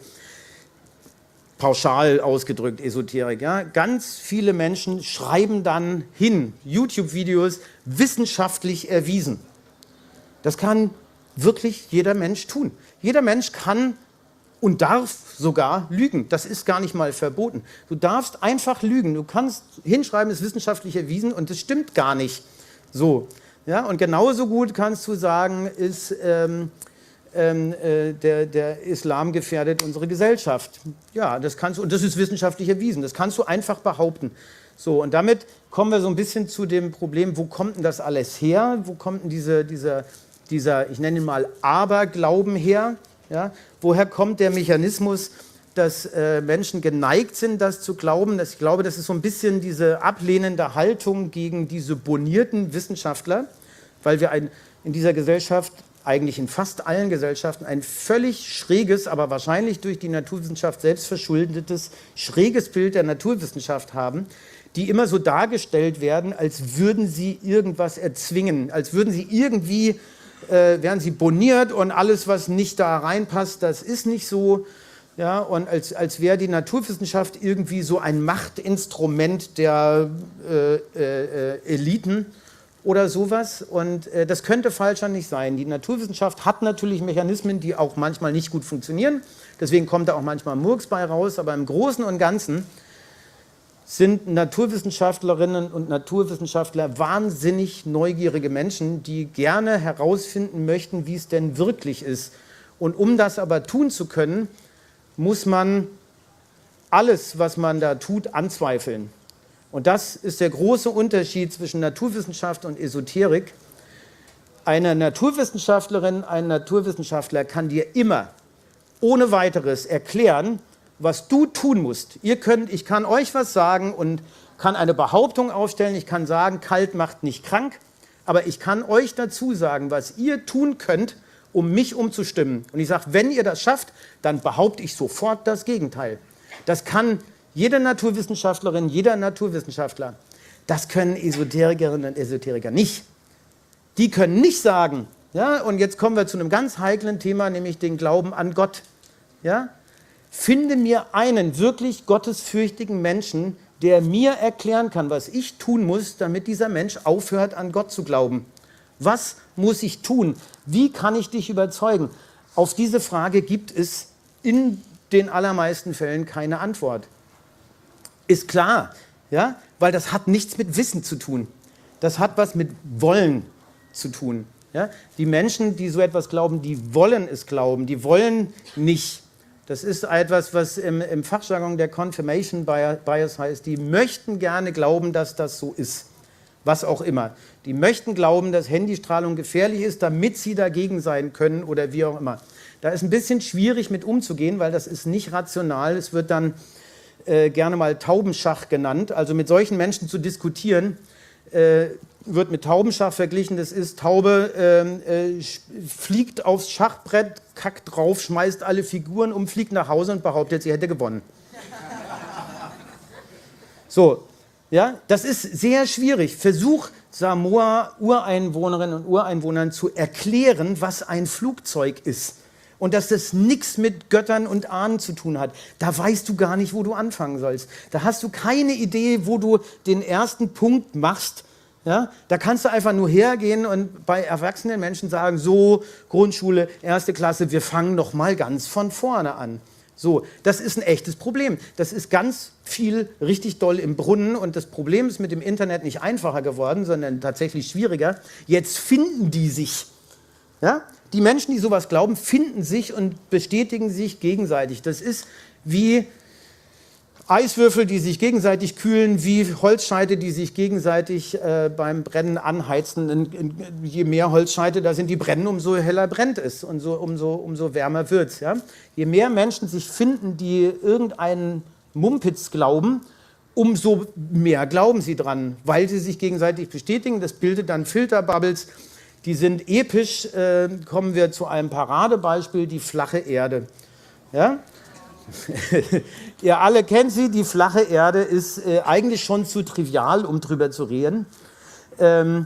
pauschal ausgedrückt Esoterik, ja, ganz viele Menschen schreiben dann hin, YouTube-Videos wissenschaftlich erwiesen. Das kann wirklich jeder Mensch tun. Jeder Mensch kann und darf sogar lügen. Das ist gar nicht mal verboten. Du darfst einfach lügen. Du kannst hinschreiben, es ist wissenschaftlich erwiesen, und das stimmt gar nicht so. Ja, und genauso gut kannst du sagen, ist, ähm, ähm, äh, der, der Islam gefährdet unsere Gesellschaft. Ja, das kannst du, und das ist wissenschaftlich erwiesen. Das kannst du einfach behaupten. So, und damit kommen wir so ein bisschen zu dem Problem, wo kommt denn das alles her? Wo kommt denn diese, dieser, dieser, ich nenne ihn mal Aberglauben her? Ja, woher kommt der Mechanismus, dass äh, Menschen geneigt sind, das zu glauben? Das, ich glaube, das ist so ein bisschen diese ablehnende Haltung gegen diese bonierten Wissenschaftler, weil wir ein, in dieser Gesellschaft, eigentlich in fast allen Gesellschaften, ein völlig schräges, aber wahrscheinlich durch die Naturwissenschaft selbst verschuldetes, schräges Bild der Naturwissenschaft haben, die immer so dargestellt werden, als würden sie irgendwas erzwingen, als würden sie irgendwie, äh, wären sie boniert und alles, was nicht da reinpasst, das ist nicht so. Ja, und als, als wäre die Naturwissenschaft irgendwie so ein Machtinstrument der äh, äh, Eliten oder sowas. Und äh, das könnte falscher nicht sein. Die Naturwissenschaft hat natürlich Mechanismen, die auch manchmal nicht gut funktionieren. Deswegen kommt da auch manchmal Murks bei raus. Aber im Großen und Ganzen sind Naturwissenschaftlerinnen und Naturwissenschaftler wahnsinnig neugierige Menschen, die gerne herausfinden möchten, wie es denn wirklich ist. Und um das aber tun zu können, muss man alles, was man da tut, anzweifeln. Und das ist der große Unterschied zwischen Naturwissenschaft und Esoterik. Eine Naturwissenschaftlerin, ein Naturwissenschaftler kann dir immer ohne weiteres erklären, was du tun musst. Ihr könnt, ich kann euch was sagen und kann eine Behauptung aufstellen. Ich kann sagen, kalt macht nicht krank. Aber ich kann euch dazu sagen, was ihr tun könnt, um mich umzustimmen. Und ich sage, wenn ihr das schafft, dann behaupte ich sofort das Gegenteil. Das kann jede Naturwissenschaftlerin, jeder Naturwissenschaftler. Das können Esoterikerinnen und Esoteriker nicht. Die können nicht sagen, ja, und jetzt kommen wir zu einem ganz heiklen Thema, nämlich den Glauben an Gott. Ja? Finde mir einen wirklich gottesfürchtigen Menschen, der mir erklären kann, was ich tun muss, damit dieser Mensch aufhört, an Gott zu glauben. Was muss ich tun? Wie kann ich dich überzeugen? Auf diese Frage gibt es in den allermeisten Fällen keine Antwort. Ist klar, ja? Weil das hat nichts mit Wissen zu tun. Das hat was mit Wollen zu tun. Ja? Die Menschen, die so etwas glauben, die wollen es glauben. Die wollen nicht Das ist etwas, was im, im Fachjargon der Confirmation Bias heißt. Die möchten gerne glauben, dass das so ist. Was auch immer. Die möchten glauben, dass Handystrahlung gefährlich ist, damit sie dagegen sein können oder wie auch immer. Da ist ein bisschen schwierig mit umzugehen, weil das ist nicht rational. Es wird dann äh, gerne mal Taubenschach genannt. Also mit solchen Menschen zu diskutieren, äh, wird mit Taubenschach verglichen. Das ist, Taube äh, äh, fliegt aufs Schachbrett, kackt drauf, schmeißt alle Figuren um, fliegt nach Hause und behauptet, sie hätte gewonnen. So. Ja, das ist sehr schwierig. Versuch Samoa-Ureinwohnerinnen und Ureinwohnern zu erklären, was ein Flugzeug ist. Und dass das nichts mit Göttern und Ahnen zu tun hat. Da weißt du gar nicht, wo du anfangen sollst. Da hast du keine Idee, wo du den ersten Punkt machst. Ja, da kannst du einfach nur hergehen und bei erwachsenen Menschen sagen, so, Grundschule, erste Klasse, wir fangen noch mal ganz von vorne an. So, das ist ein echtes Problem. Das ist ganz viel richtig doll im Brunnen und das Problem ist mit dem Internet nicht einfacher geworden, sondern tatsächlich schwieriger. Jetzt finden die sich. Ja? Die Menschen, die sowas glauben, finden sich und bestätigen sich gegenseitig. Das ist wie Eiswürfel, die sich gegenseitig kühlen, wie Holzscheite, die sich gegenseitig äh, beim Brennen anheizen. In, in, je mehr Holzscheite da sind, die brennen, umso heller brennt es und so, umso, umso wärmer wird es. Ja? Je mehr Menschen sich finden, die irgendeinen Mumpitz glauben, umso mehr glauben sie dran, weil sie sich gegenseitig bestätigen. Das bildet dann Filterbubbles, die sind episch. Äh, kommen wir zu einem Paradebeispiel, die flache Erde. Ja? Ihr alle kennt sie, die flache Erde ist äh, eigentlich schon zu trivial, um drüber zu reden. Ähm,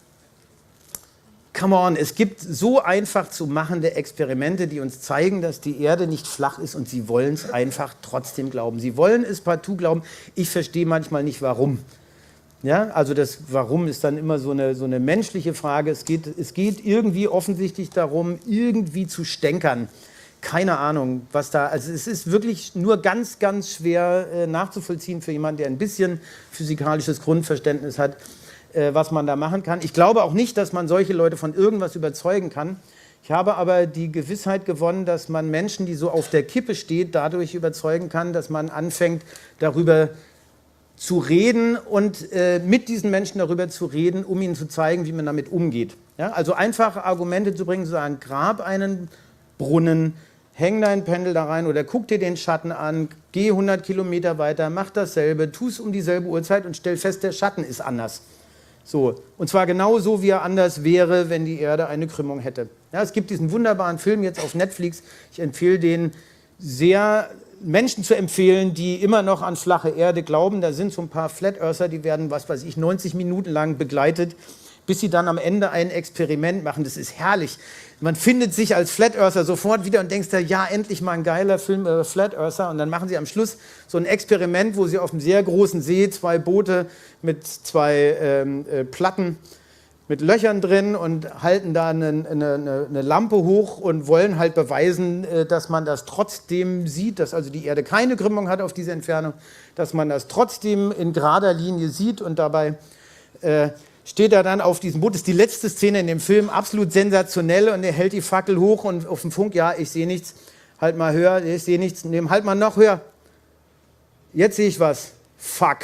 come on, es gibt so einfach zu machende Experimente, die uns zeigen, dass die Erde nicht flach ist und sie wollen es einfach trotzdem glauben. Sie wollen es partout glauben. Ich verstehe manchmal nicht, warum. Ja, also das Warum ist dann immer so eine, so eine menschliche Frage. Es geht, es geht irgendwie offensichtlich darum, irgendwie zu stänkern. Keine Ahnung, was da, also es ist wirklich nur ganz, ganz schwer äh, nachzuvollziehen für jemanden, der ein bisschen physikalisches Grundverständnis hat, äh, was man da machen kann. Ich glaube auch nicht, dass man solche Leute von irgendwas überzeugen kann. Ich habe aber die Gewissheit gewonnen, dass man Menschen, die so auf der Kippe stehen, dadurch überzeugen kann, dass man anfängt, darüber zu reden und äh, mit diesen Menschen darüber zu reden, um ihnen zu zeigen, wie man damit umgeht. Ja? Also einfache Argumente zu bringen, zu sagen, grab einen Brunnen, häng dein Pendel da rein oder guck dir den Schatten an, geh hundert Kilometer weiter, mach dasselbe, tu es um dieselbe Uhrzeit und stell fest, der Schatten ist anders. So. Und zwar genauso, wie er anders wäre, wenn die Erde eine Krümmung hätte. Ja, es gibt diesen wunderbaren Film jetzt auf Netflix. Ich empfehle den sehr Menschen zu empfehlen, die immer noch an flache Erde glauben. Da sind so ein paar Flat Earther, die werden, was weiß ich, neunzig Minuten lang begleitet, bis sie dann am Ende ein Experiment machen. Das ist herrlich. Man findet sich als Flat Earther sofort wieder und denkst da, ja, endlich mal ein geiler Film über Flat Earther. Und dann machen sie am Schluss so ein Experiment, wo sie auf einem sehr großen See zwei Boote mit zwei ähm, äh, Platten mit Löchern drin und halten da eine, eine, eine Lampe hoch und wollen halt beweisen, äh, dass man das trotzdem sieht, dass also die Erde keine Krümmung hat auf diese Entfernung, dass man das trotzdem in gerader Linie sieht und dabei äh, steht er dann auf diesem Boot. Das ist die letzte Szene in dem Film, absolut sensationell und er hält die Fackel hoch und auf dem Funk, ja, ich sehe nichts, halt mal höher, ich sehe nichts, nehm, halt mal noch höher. Jetzt sehe ich was. Fuck.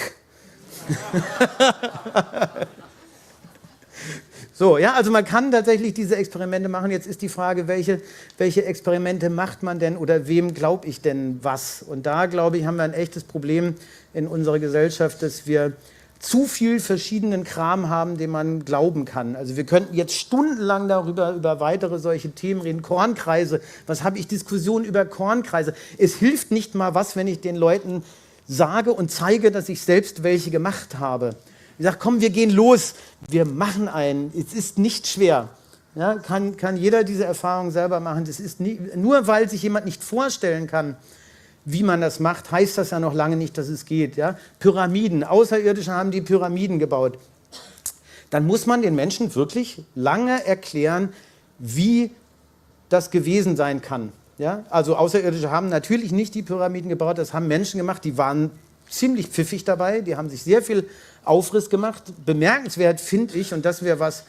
So, ja, also man kann tatsächlich diese Experimente machen. Jetzt ist die Frage, welche, welche Experimente macht man denn oder wem glaube ich denn was? Und da, glaube ich, haben wir ein echtes Problem in unserer Gesellschaft, dass wir zu viel verschiedenen Kram haben, den man glauben kann. Also wir könnten jetzt stundenlang darüber, über weitere solche Themen reden. Kornkreise, was habe ich Diskussionen über Kornkreise? Es hilft nicht mal was, wenn ich den Leuten sage und zeige, dass ich selbst welche gemacht habe. Ich sage, komm, wir gehen los, wir machen einen. Es ist nicht schwer. Ja, kann, kann jeder diese Erfahrung selber machen. Das ist nie, nur weil sich jemand nicht vorstellen kann, wie man das macht, heißt das ja noch lange nicht, dass es geht. Ja? Pyramiden, Außerirdische haben die Pyramiden gebaut. Dann muss man den Menschen wirklich lange erklären, wie das gewesen sein kann. Ja? Also Außerirdische haben natürlich nicht die Pyramiden gebaut, das haben Menschen gemacht, die waren ziemlich pfiffig dabei, die haben sich sehr viel Aufriss gemacht. Bemerkenswert finde ich, und das wäre was,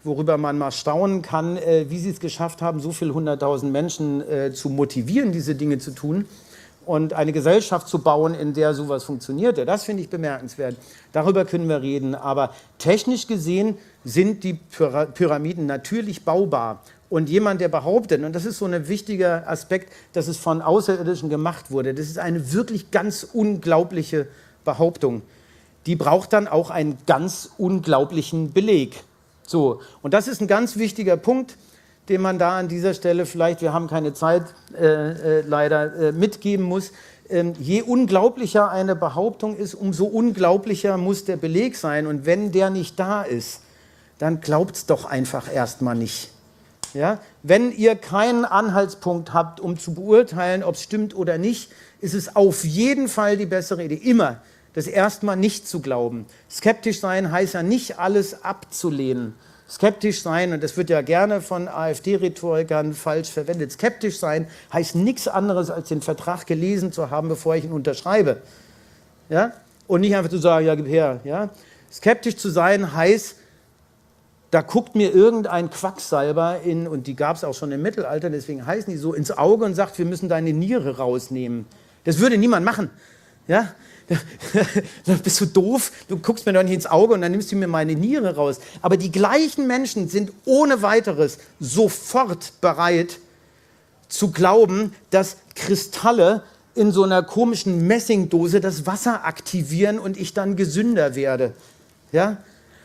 worüber man mal staunen kann, äh, wie sie es geschafft haben, so viele hunderttausend Menschen äh, zu motivieren, diese Dinge zu tun und eine Gesellschaft zu bauen, in der sowas funktionierte. Das finde ich bemerkenswert. Darüber können wir reden. Aber technisch gesehen sind die Pyra- Pyramiden natürlich baubar. Und jemand, der behauptet, und das ist so ein wichtiger Aspekt, dass es von Außerirdischen gemacht wurde, das ist eine wirklich ganz unglaubliche Behauptung. Die braucht dann auch einen ganz unglaublichen Beleg. So, und das ist ein ganz wichtiger Punkt, den man da an dieser Stelle vielleicht, wir haben keine Zeit, äh, äh, leider äh, mitgeben muss. Ähm, je unglaublicher eine Behauptung ist, umso unglaublicher muss der Beleg sein. Und wenn der nicht da ist, dann glaubt es doch einfach erstmal nicht. Ja? Wenn ihr keinen Anhaltspunkt habt, um zu beurteilen, ob es stimmt oder nicht, ist es auf jeden Fall die bessere Idee, immer das erstmal nicht zu glauben. Skeptisch sein heißt ja nicht, alles abzulehnen. Skeptisch sein, und das wird ja gerne von AfD-Rhetorikern falsch verwendet, skeptisch sein heißt nichts anderes, als den Vertrag gelesen zu haben, bevor ich ihn unterschreibe. Ja? Und nicht einfach zu sagen, ja, gib her. Ja? Skeptisch zu sein heißt, da guckt mir irgendein Quacksalber, in, und die gab es auch schon im Mittelalter, deswegen heißen die so, ins Auge und sagt, wir müssen deine Niere rausnehmen. Das würde niemand machen. Ja? Dann bist du doof, du guckst mir doch nicht ins Auge und dann nimmst du mir meine Niere raus. Aber die gleichen Menschen sind ohne weiteres sofort bereit zu glauben, dass Kristalle in so einer komischen Messingdose das Wasser aktivieren und ich dann gesünder werde. Ja?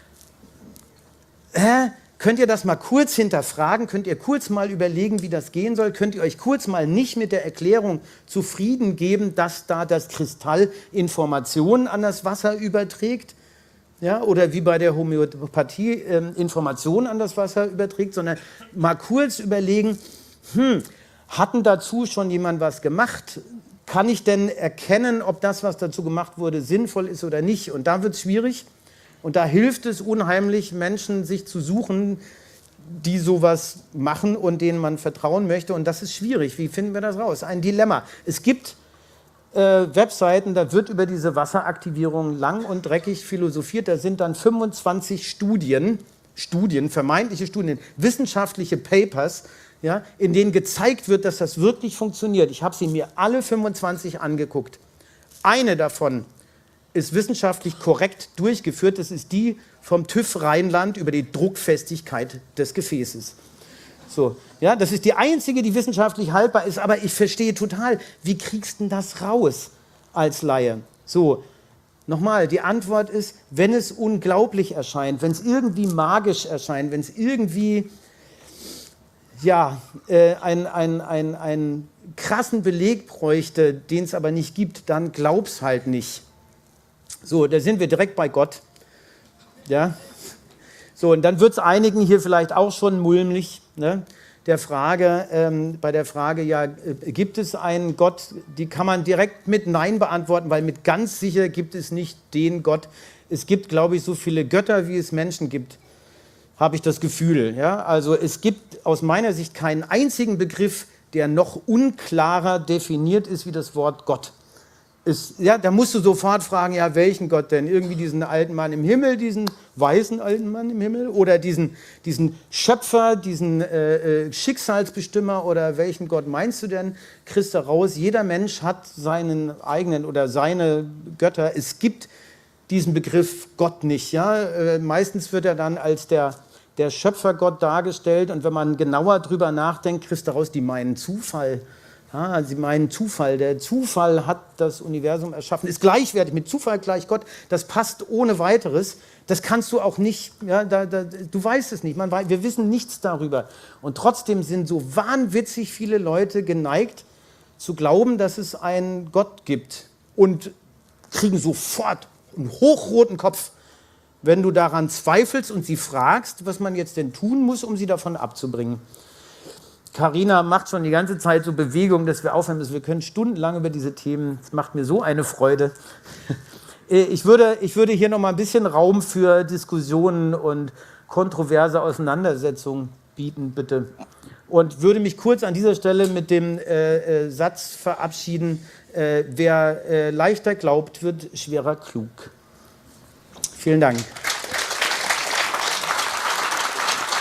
Hä? Könnt ihr das mal kurz hinterfragen? Könnt ihr kurz mal überlegen, wie das gehen soll? Könnt ihr euch kurz mal nicht mit der Erklärung zufrieden geben, dass da das Kristall Informationen an das Wasser überträgt? Ja? Oder wie bei der Homöopathie äh, Informationen an das Wasser überträgt, sondern mal kurz überlegen, hm, hatten dazu schon jemand was gemacht? Kann ich denn erkennen, ob das, was dazu gemacht wurde, sinnvoll ist oder nicht? Und da wird es schwierig. Und da hilft es unheimlich, Menschen sich zu suchen, die sowas machen und denen man vertrauen möchte. Und das ist schwierig. Wie finden wir das raus? Ein Dilemma. Es gibt äh, Webseiten, da wird über diese Wasseraktivierung lang und dreckig philosophiert. Da sind dann fünfundzwanzig Studien, Studien, vermeintliche Studien, wissenschaftliche Papers, ja, in denen gezeigt wird, dass das wirklich funktioniert. Ich habe sie mir alle fünfundzwanzig angeguckt. Eine davon ist wissenschaftlich korrekt durchgeführt. Das ist die vom TÜV Rheinland über die Druckfestigkeit des Gefäßes. So, ja, das ist die einzige, die wissenschaftlich haltbar ist, aber ich verstehe total, wie kriegst du denn das raus als Laie? So, nochmal, die Antwort ist, wenn es unglaublich erscheint, wenn es irgendwie magisch erscheint, wenn es irgendwie ja, äh, einen ein, ein krassen Beleg bräuchte, den es aber nicht gibt, dann glaub's halt nicht. So, da sind wir direkt bei Gott. Ja? So, und dann wird es einigen hier vielleicht auch schon mulmig, ne? Der Frage, ähm, bei der Frage, ja, äh, gibt es einen Gott, die kann man direkt mit Nein beantworten, weil mit ganz sicher gibt es nicht den Gott. Es gibt, glaube ich, so viele Götter, wie es Menschen gibt, habe ich das Gefühl. Ja? Also es gibt aus meiner Sicht keinen einzigen Begriff, der noch unklarer definiert ist wie das Wort Gott. Ist, ja, da musst du sofort fragen, ja, welchen Gott denn? Irgendwie diesen alten Mann im Himmel, diesen weißen alten Mann im Himmel? Oder diesen, diesen Schöpfer, diesen äh, äh, Schicksalsbestimmer? Oder welchen Gott meinst du denn? Kriegst du raus, jeder Mensch hat seinen eigenen oder seine Götter. Es gibt diesen Begriff Gott nicht. Ja? Äh, meistens wird er dann als der, der Schöpfergott dargestellt. Und wenn man genauer drüber nachdenkt, kriegst du raus, die meinen Zufall. Ja, sie meinen Zufall. Der Zufall hat das Universum erschaffen, ist gleichwertig mit Zufall gleich Gott. Das passt ohne weiteres. Das kannst du auch nicht, ja, da, da, du weißt es nicht. Man weiß, wir wissen nichts darüber. Und trotzdem sind so wahnwitzig viele Leute geneigt zu glauben, dass es einen Gott gibt. Und kriegen sofort einen hochroten Kopf, wenn du daran zweifelst und sie fragst, was man jetzt denn tun muss, um sie davon abzubringen. Carina macht schon die ganze Zeit so Bewegungen, dass wir aufhören müssen. Wir können stundenlang über diese Themen, es macht mir so eine Freude. Ich würde, ich würde hier noch mal ein bisschen Raum für Diskussionen und kontroverse Auseinandersetzungen bieten, bitte. Und würde mich kurz an dieser Stelle mit dem äh, äh, Satz verabschieden, äh, wer äh, leichter glaubt, wird schwerer klug. Vielen Dank.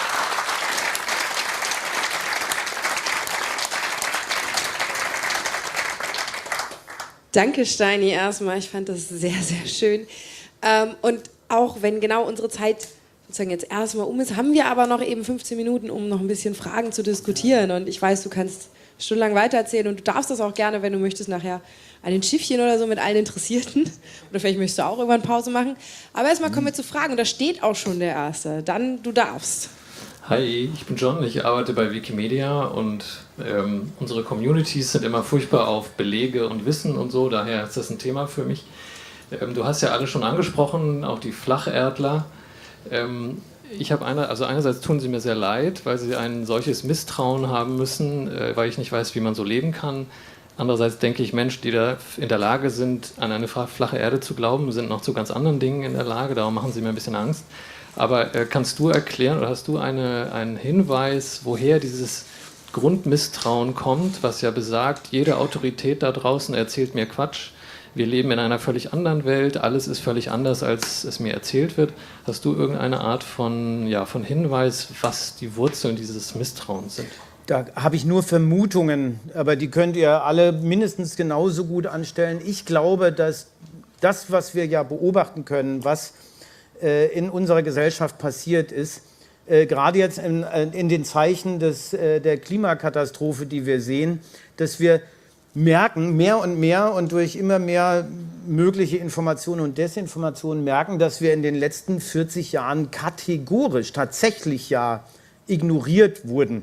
Danke, Steini, erstmal. Ich fand das sehr, sehr schön. Ähm, und auch wenn genau unsere Zeit sozusagen jetzt erstmal um ist, haben wir aber noch eben fünfzehn Minuten, um noch ein bisschen Fragen zu diskutieren. Und ich weiß, du kannst stundenlang weitererzählen und du darfst das auch gerne, wenn du möchtest, nachher an den Schiffchen oder so mit allen Interessierten. Oder vielleicht möchtest du auch irgendwann Pause machen. Aber erstmal kommen wir zu Fragen und da steht auch schon der Erste. Dann, du darfst. Hi, ich bin John, ich arbeite bei Wikimedia und ähm, unsere Communities sind immer furchtbar auf Belege und Wissen und so, daher ist das ein Thema für mich. Ähm, du hast ja alle schon angesprochen, auch die Flacherdler. Ähm, ich habe eine, also einerseits tun sie mir sehr leid, weil sie ein solches Misstrauen haben müssen, äh, weil ich nicht weiß, wie man so leben kann. Andererseits denke ich, Menschen, die da in der Lage sind, an eine flache Erde zu glauben, sind noch zu ganz anderen Dingen in der Lage, darum machen sie mir ein bisschen Angst. Aber äh, kannst du erklären oder hast du eine, einen Hinweis, woher dieses Grundmisstrauen kommt, was ja besagt, jede Autorität da draußen erzählt mir Quatsch, wir leben in einer völlig anderen Welt, alles ist völlig anders, als es mir erzählt wird. Hast du irgendeine Art von, ja, von Hinweis, was die Wurzeln dieses Misstrauens sind? Da habe ich nur Vermutungen, aber die könnt ihr alle mindestens genauso gut anstellen. Ich glaube, dass das, was wir ja beobachten können, was in unserer Gesellschaft passiert ist, äh, gerade jetzt in, in den Zeichen des, äh, der Klimakatastrophe, die wir sehen, dass wir merken, mehr und mehr und durch immer mehr mögliche Informationen und Desinformationen merken, dass wir in den letzten vierzig Jahren kategorisch tatsächlich ja ignoriert wurden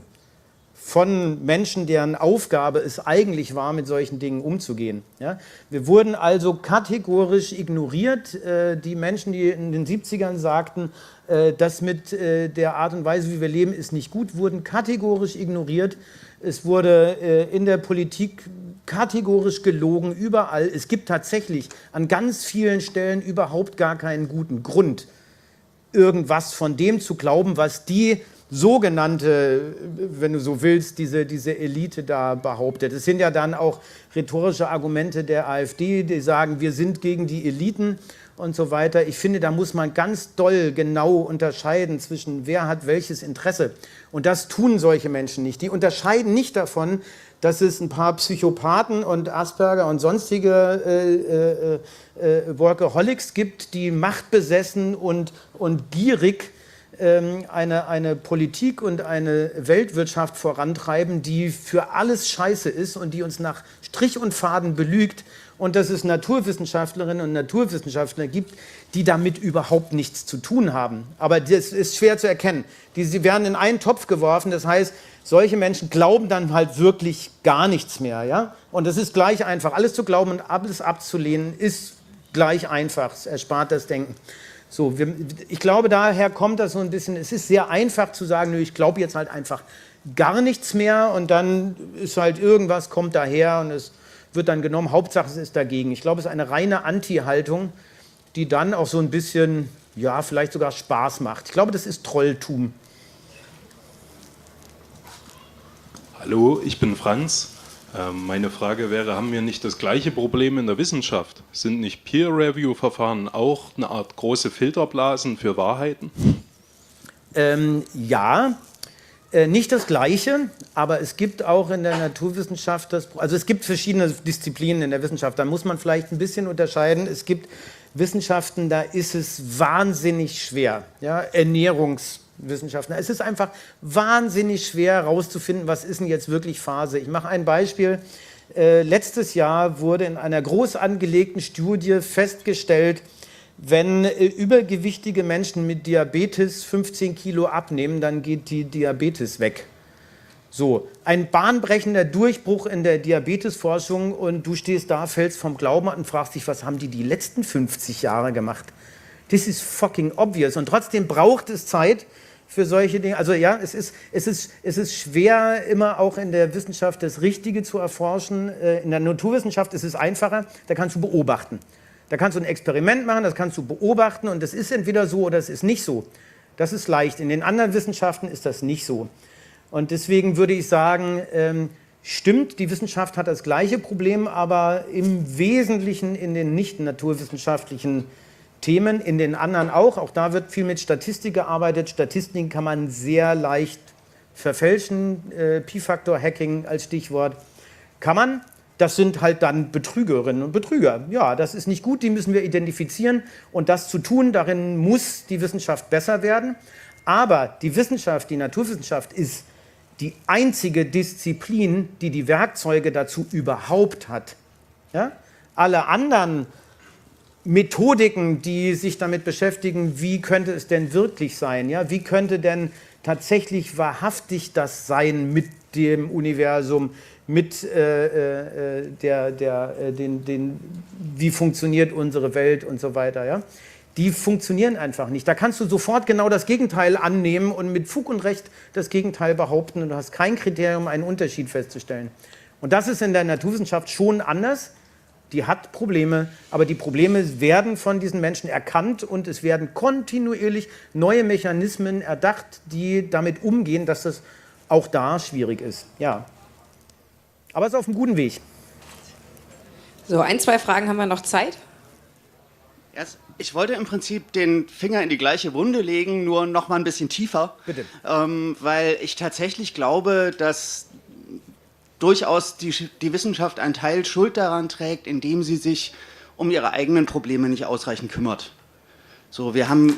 von Menschen, deren Aufgabe es eigentlich war, mit solchen Dingen umzugehen. Ja? Wir wurden also kategorisch ignoriert. Äh, die Menschen, die in den siebzigern sagten, äh, das mit äh, der Art und Weise, wie wir leben, ist nicht gut, wurden kategorisch ignoriert. Es wurde äh, in der Politik kategorisch gelogen, überall. Es gibt tatsächlich an ganz vielen Stellen überhaupt gar keinen guten Grund, irgendwas von dem zu glauben, was die sogenannte, wenn du so willst, diese, diese Elite da behauptet. Es sind ja dann auch rhetorische Argumente der AfD, die sagen, wir sind gegen die Eliten und so weiter. Ich finde, da muss man ganz doll genau unterscheiden zwischen wer hat welches Interesse. Und das tun solche Menschen nicht. Die unterscheiden nicht davon, dass es ein paar Psychopathen und Asperger und sonstige äh, äh, äh, Workaholics gibt, die machtbesessen und, und gierig Eine, eine Politik und eine Weltwirtschaft vorantreiben, die für alles scheiße ist und die uns nach Strich und Faden belügt und dass es Naturwissenschaftlerinnen und Naturwissenschaftler gibt, die damit überhaupt nichts zu tun haben. Aber das ist schwer zu erkennen. Die, sie werden in einen Topf geworfen, das heißt, solche Menschen glauben dann halt wirklich gar nichts mehr. Ja? Und das ist gleich einfach. Alles zu glauben und alles abzulehnen ist gleich einfach. Es erspart das Denken. So, wir, ich glaube, daher kommt das so ein bisschen, es ist sehr einfach zu sagen, nö, ich glaube jetzt halt einfach gar nichts mehr und dann ist halt irgendwas, kommt daher und es wird dann genommen, Hauptsache es ist dagegen. Ich glaube, es ist eine reine Anti-Haltung, die dann auch so ein bisschen, ja, vielleicht sogar Spaß macht. Ich glaube, das ist Trolltum. Hallo, ich bin Franz. Meine Frage wäre, haben wir nicht das gleiche Problem in der Wissenschaft? Sind nicht Peer-Review-Verfahren auch eine Art große Filterblasen für Wahrheiten? Ähm, ja, äh, nicht das Gleiche, aber es gibt auch in der Naturwissenschaft, das, also es gibt verschiedene Disziplinen in der Wissenschaft, da muss man vielleicht ein bisschen unterscheiden. Es gibt Wissenschaften, da ist es wahnsinnig schwer, ja, Ernährungs Wissenschaftler. Es ist einfach wahnsinnig schwer herauszufinden, was ist denn jetzt wirklich Phase. Ich mache ein Beispiel. Äh, letztes Jahr wurde in einer groß angelegten Studie festgestellt, wenn äh, übergewichtige Menschen mit Diabetes fünfzehn Kilo abnehmen, dann geht die Diabetes weg. So, ein bahnbrechender Durchbruch in der Diabetesforschung und du stehst da, fällst vom Glauben und fragst dich, was haben die die letzten fünfzig Jahre gemacht? Das ist fucking obvious und trotzdem braucht es Zeit für solche Dinge. Also ja, es ist, es ist, es ist schwer, immer auch in der Wissenschaft das Richtige zu erforschen. In der Naturwissenschaft ist es einfacher, da kannst du beobachten. Da kannst du ein Experiment machen, das kannst du beobachten und das ist entweder so oder es ist nicht so. Das ist leicht. In den anderen Wissenschaften ist das nicht so. Und deswegen würde ich sagen, ähm, stimmt, die Wissenschaft hat das gleiche Problem, aber im Wesentlichen in den nicht naturwissenschaftlichen Themen, in den anderen auch. Auch da wird viel mit Statistik gearbeitet. Statistiken kann man sehr leicht verfälschen. Äh, Pi-Faktor-Hacking als Stichwort. Kann man. Das sind halt dann Betrügerinnen und Betrüger. Ja, das ist nicht gut, die müssen wir identifizieren. Und das zu tun, darin muss die Wissenschaft besser werden. Aber die Wissenschaft, die Naturwissenschaft ist die einzige Disziplin, die die Werkzeuge dazu überhaupt hat. Ja? Alle anderen Methodiken, die sich damit beschäftigen, wie könnte es denn wirklich sein? Ja? Wie könnte denn tatsächlich wahrhaftig das sein mit dem Universum, mit äh, äh, der, der, äh, den, den, wie funktioniert unsere Welt und so weiter. Ja? Die funktionieren einfach nicht. Da kannst du sofort genau das Gegenteil annehmen und mit Fug und Recht das Gegenteil behaupten und du hast kein Kriterium, einen Unterschied festzustellen. Und das ist in der Naturwissenschaft schon anders. Die hat Probleme, aber die Probleme werden von diesen Menschen erkannt und es werden kontinuierlich neue Mechanismen erdacht, die damit umgehen, dass das auch da schwierig ist. Ja. Aber es ist auf einem guten Weg. So, ein, zwei Fragen haben wir noch Zeit. Ich wollte im Prinzip den Finger in die gleiche Wunde legen, nur noch mal ein bisschen tiefer. Bitte. Ähm, weil ich tatsächlich glaube, dass durchaus die, die Wissenschaft einen Teil Schuld daran trägt, indem sie sich um ihre eigenen Probleme nicht ausreichend kümmert. So, wir haben...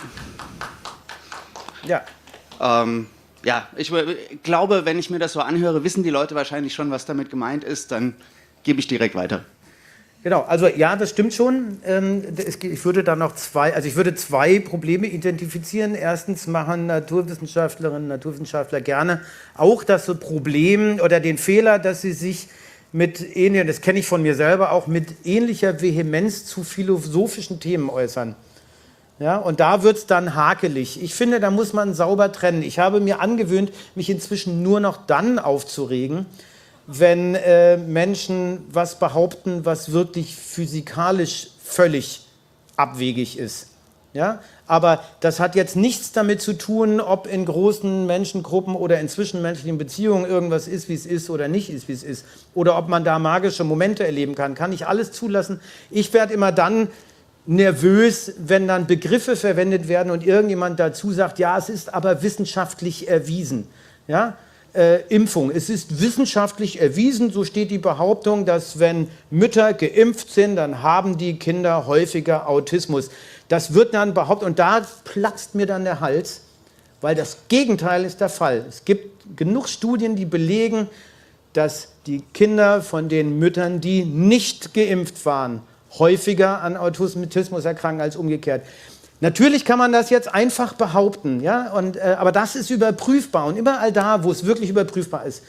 Ja. Ähm, ja, ich glaube, wenn ich mir das so anhöre, wissen die Leute wahrscheinlich schon, was damit gemeint ist, dann gebe ich direkt weiter. Genau, also ja, das stimmt schon. Ich würde da noch zwei, also ich würde zwei Probleme identifizieren. Erstens machen Naturwissenschaftlerinnen und Naturwissenschaftler gerne auch das Problem oder den Fehler, dass sie sich mit ähnlichen, das kenne ich von mir selber auch, mit ähnlicher Vehemenz zu philosophischen Themen äußern. Ja, und da wird es dann hakelig. Ich finde, da muss man sauber trennen. Ich habe mir angewöhnt, mich inzwischen nur noch dann aufzuregen, wenn äh, Menschen was behaupten, was wirklich physikalisch völlig abwegig ist. Ja? Aber das hat jetzt nichts damit zu tun, ob in großen Menschengruppen oder in zwischenmenschlichen Beziehungen irgendwas ist, wie es ist oder nicht ist, wie es ist. Oder ob man da magische Momente erleben kann. Kann ich alles zulassen. Ich werde immer dann nervös, wenn dann Begriffe verwendet werden und irgendjemand dazu sagt, ja, es ist aber wissenschaftlich erwiesen. Ja? Äh, Impfung. Es ist wissenschaftlich erwiesen, so steht die Behauptung, dass wenn Mütter geimpft sind, dann haben die Kinder häufiger Autismus. Das wird dann behauptet und da platzt mir dann der Hals, weil das Gegenteil ist der Fall. Es gibt genug Studien, die belegen, dass die Kinder von den Müttern, die nicht geimpft waren, häufiger an Autismus erkranken als umgekehrt. Natürlich kann man das jetzt einfach behaupten, ja? Und, äh, aber das ist überprüfbar. Und überall da, wo es wirklich überprüfbar ist,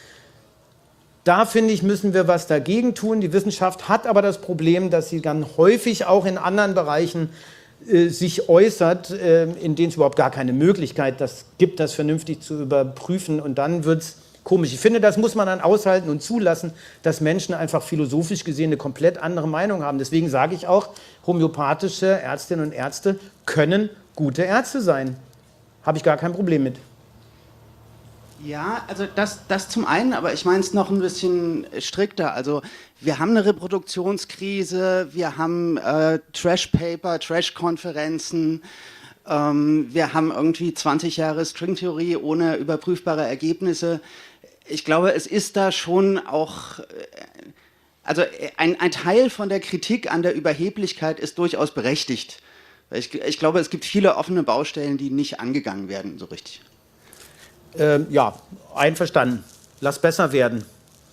da finde ich, müssen wir was dagegen tun. Die Wissenschaft hat aber das Problem, dass sie dann häufig auch in anderen Bereichen äh, sich äußert, äh, in denen es überhaupt gar keine Möglichkeit das gibt, das vernünftig zu überprüfen. Und dann wird es komisch. Ich finde, das muss man dann aushalten und zulassen, dass Menschen einfach philosophisch gesehen eine komplett andere Meinung haben. Deswegen sage ich auch, homöopathische Ärztinnen und Ärzte können gute Ärzte sein. Habe ich gar kein Problem mit. Ja, also das, das zum einen, aber ich meine es noch ein bisschen strikter. Also wir haben eine Reproduktionskrise, wir haben äh, Trash-Paper, Trash-Konferenzen, ähm, wir haben irgendwie zwanzig Jahre Stringtheorie ohne überprüfbare Ergebnisse. Ich glaube, es ist da schon auch, also ein, ein Teil von der Kritik an der Überheblichkeit ist durchaus berechtigt. Ich, ich glaube, es gibt viele offene Baustellen, die nicht angegangen werden so richtig. Ähm, ja, einverstanden. Lass besser werden.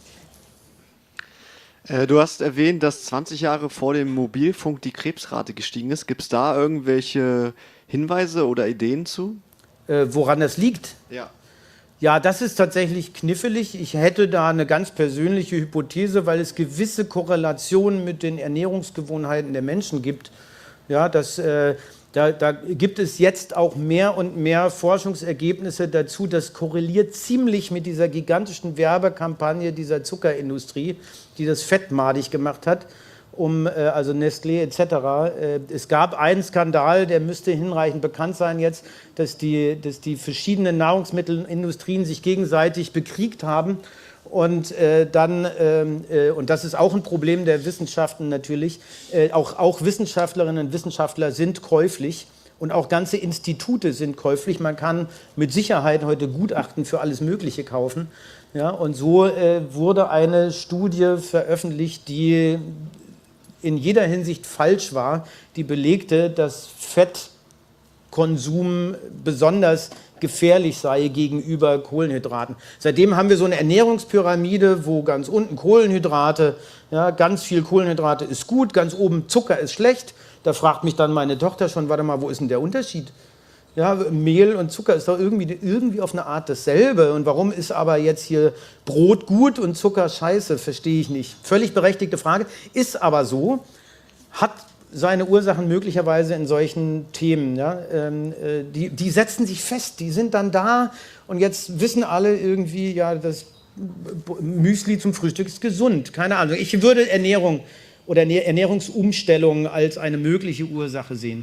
Äh, du hast erwähnt, dass zwanzig Jahre vor dem Mobilfunk die Krebsrate gestiegen ist. Gibt es da irgendwelche Hinweise oder Ideen zu? Äh, woran das liegt? Ja. Ja, das ist tatsächlich knifflig. Ich hätte da eine ganz persönliche Hypothese, weil es gewisse Korrelationen mit den Ernährungsgewohnheiten der Menschen gibt. Ja, das, äh, da, da gibt es jetzt auch mehr und mehr Forschungsergebnisse dazu. Das korreliert ziemlich mit dieser gigantischen Werbekampagne dieser Zuckerindustrie, die das fettmadig gemacht hat, um, äh, also Nestlé et cetera. Äh, es gab einen Skandal, der müsste hinreichend bekannt sein jetzt, dass die, dass die verschiedenen Nahrungsmittelindustrien sich gegenseitig bekriegt haben. Und äh, dann, äh, und das ist auch ein Problem der Wissenschaften natürlich, äh, auch, auch Wissenschaftlerinnen und Wissenschaftler sind käuflich Und auch ganze Institute sind käuflich. Man kann mit Sicherheit heute Gutachten für alles Mögliche kaufen. Ja, und so äh, wurde eine Studie veröffentlicht, die in jeder Hinsicht falsch war, die belegte, dass Fettkonsum besonders gefährlich sei gegenüber Kohlenhydraten. Seitdem haben wir so eine Ernährungspyramide, wo ganz unten Kohlenhydrate, ja, ganz viel Kohlenhydrate ist gut, ganz oben Zucker ist schlecht. Da fragt mich dann meine Tochter schon, warte mal, wo ist denn der Unterschied? Ja, Mehl und Zucker ist doch irgendwie, irgendwie auf eine Art dasselbe. Und warum ist aber jetzt hier Brot gut und Zucker scheiße? Verstehe ich nicht. Völlig berechtigte Frage. Ist aber so, hat seine Ursachen möglicherweise in solchen Themen. Ja? Ähm, äh, die, die setzen sich fest, die sind dann da. Und jetzt wissen alle irgendwie, ja, das Müsli zum Frühstück ist gesund. Keine Ahnung. Ich würde Ernährung oder Ernährungsumstellung als eine mögliche Ursache sehen.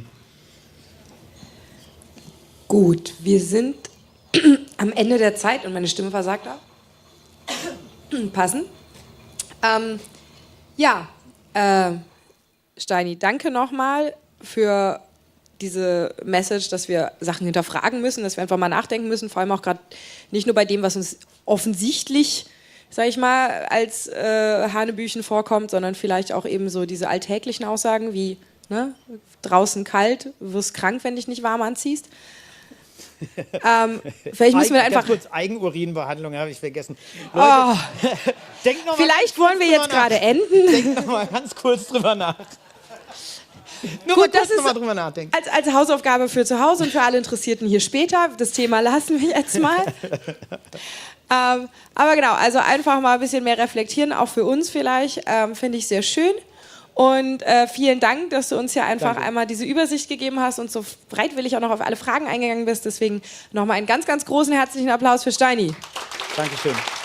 Gut, wir sind am Ende der Zeit und meine Stimme versagt auch. Passen. Ähm, ja, äh, Steini, danke nochmal für diese Message, dass wir Sachen hinterfragen müssen, dass wir einfach mal nachdenken müssen, vor allem auch gerade nicht nur bei dem, was uns offensichtlich, sag ich mal, als äh, Hanebüchen vorkommt, sondern vielleicht auch eben so diese alltäglichen Aussagen wie, ne, draußen kalt, wirst krank, wenn dich nicht warm anziehst. ähm, vielleicht müssen wir Eigen, einfach... kurz, Eigenurinbehandlung habe ich vergessen. Oh, Leute, denkt noch mal vielleicht wollen wir jetzt gerade enden. Denkt noch mal ganz kurz drüber nach. Nur Gut, mal das ist noch mal drüber nachdenken. Als, als Hausaufgabe für zu Hause und für alle Interessierten hier später. Das Thema lassen wir jetzt mal. ähm, aber genau, also einfach mal ein bisschen mehr reflektieren, auch für uns vielleicht, ähm, finde ich sehr schön. Und äh, vielen Dank, dass du uns hier einfach Danke. einmal diese Übersicht gegeben hast und so bereitwillig auch noch auf alle Fragen eingegangen bist. Deswegen nochmal einen ganz, ganz großen herzlichen Applaus für Steini. Dankeschön.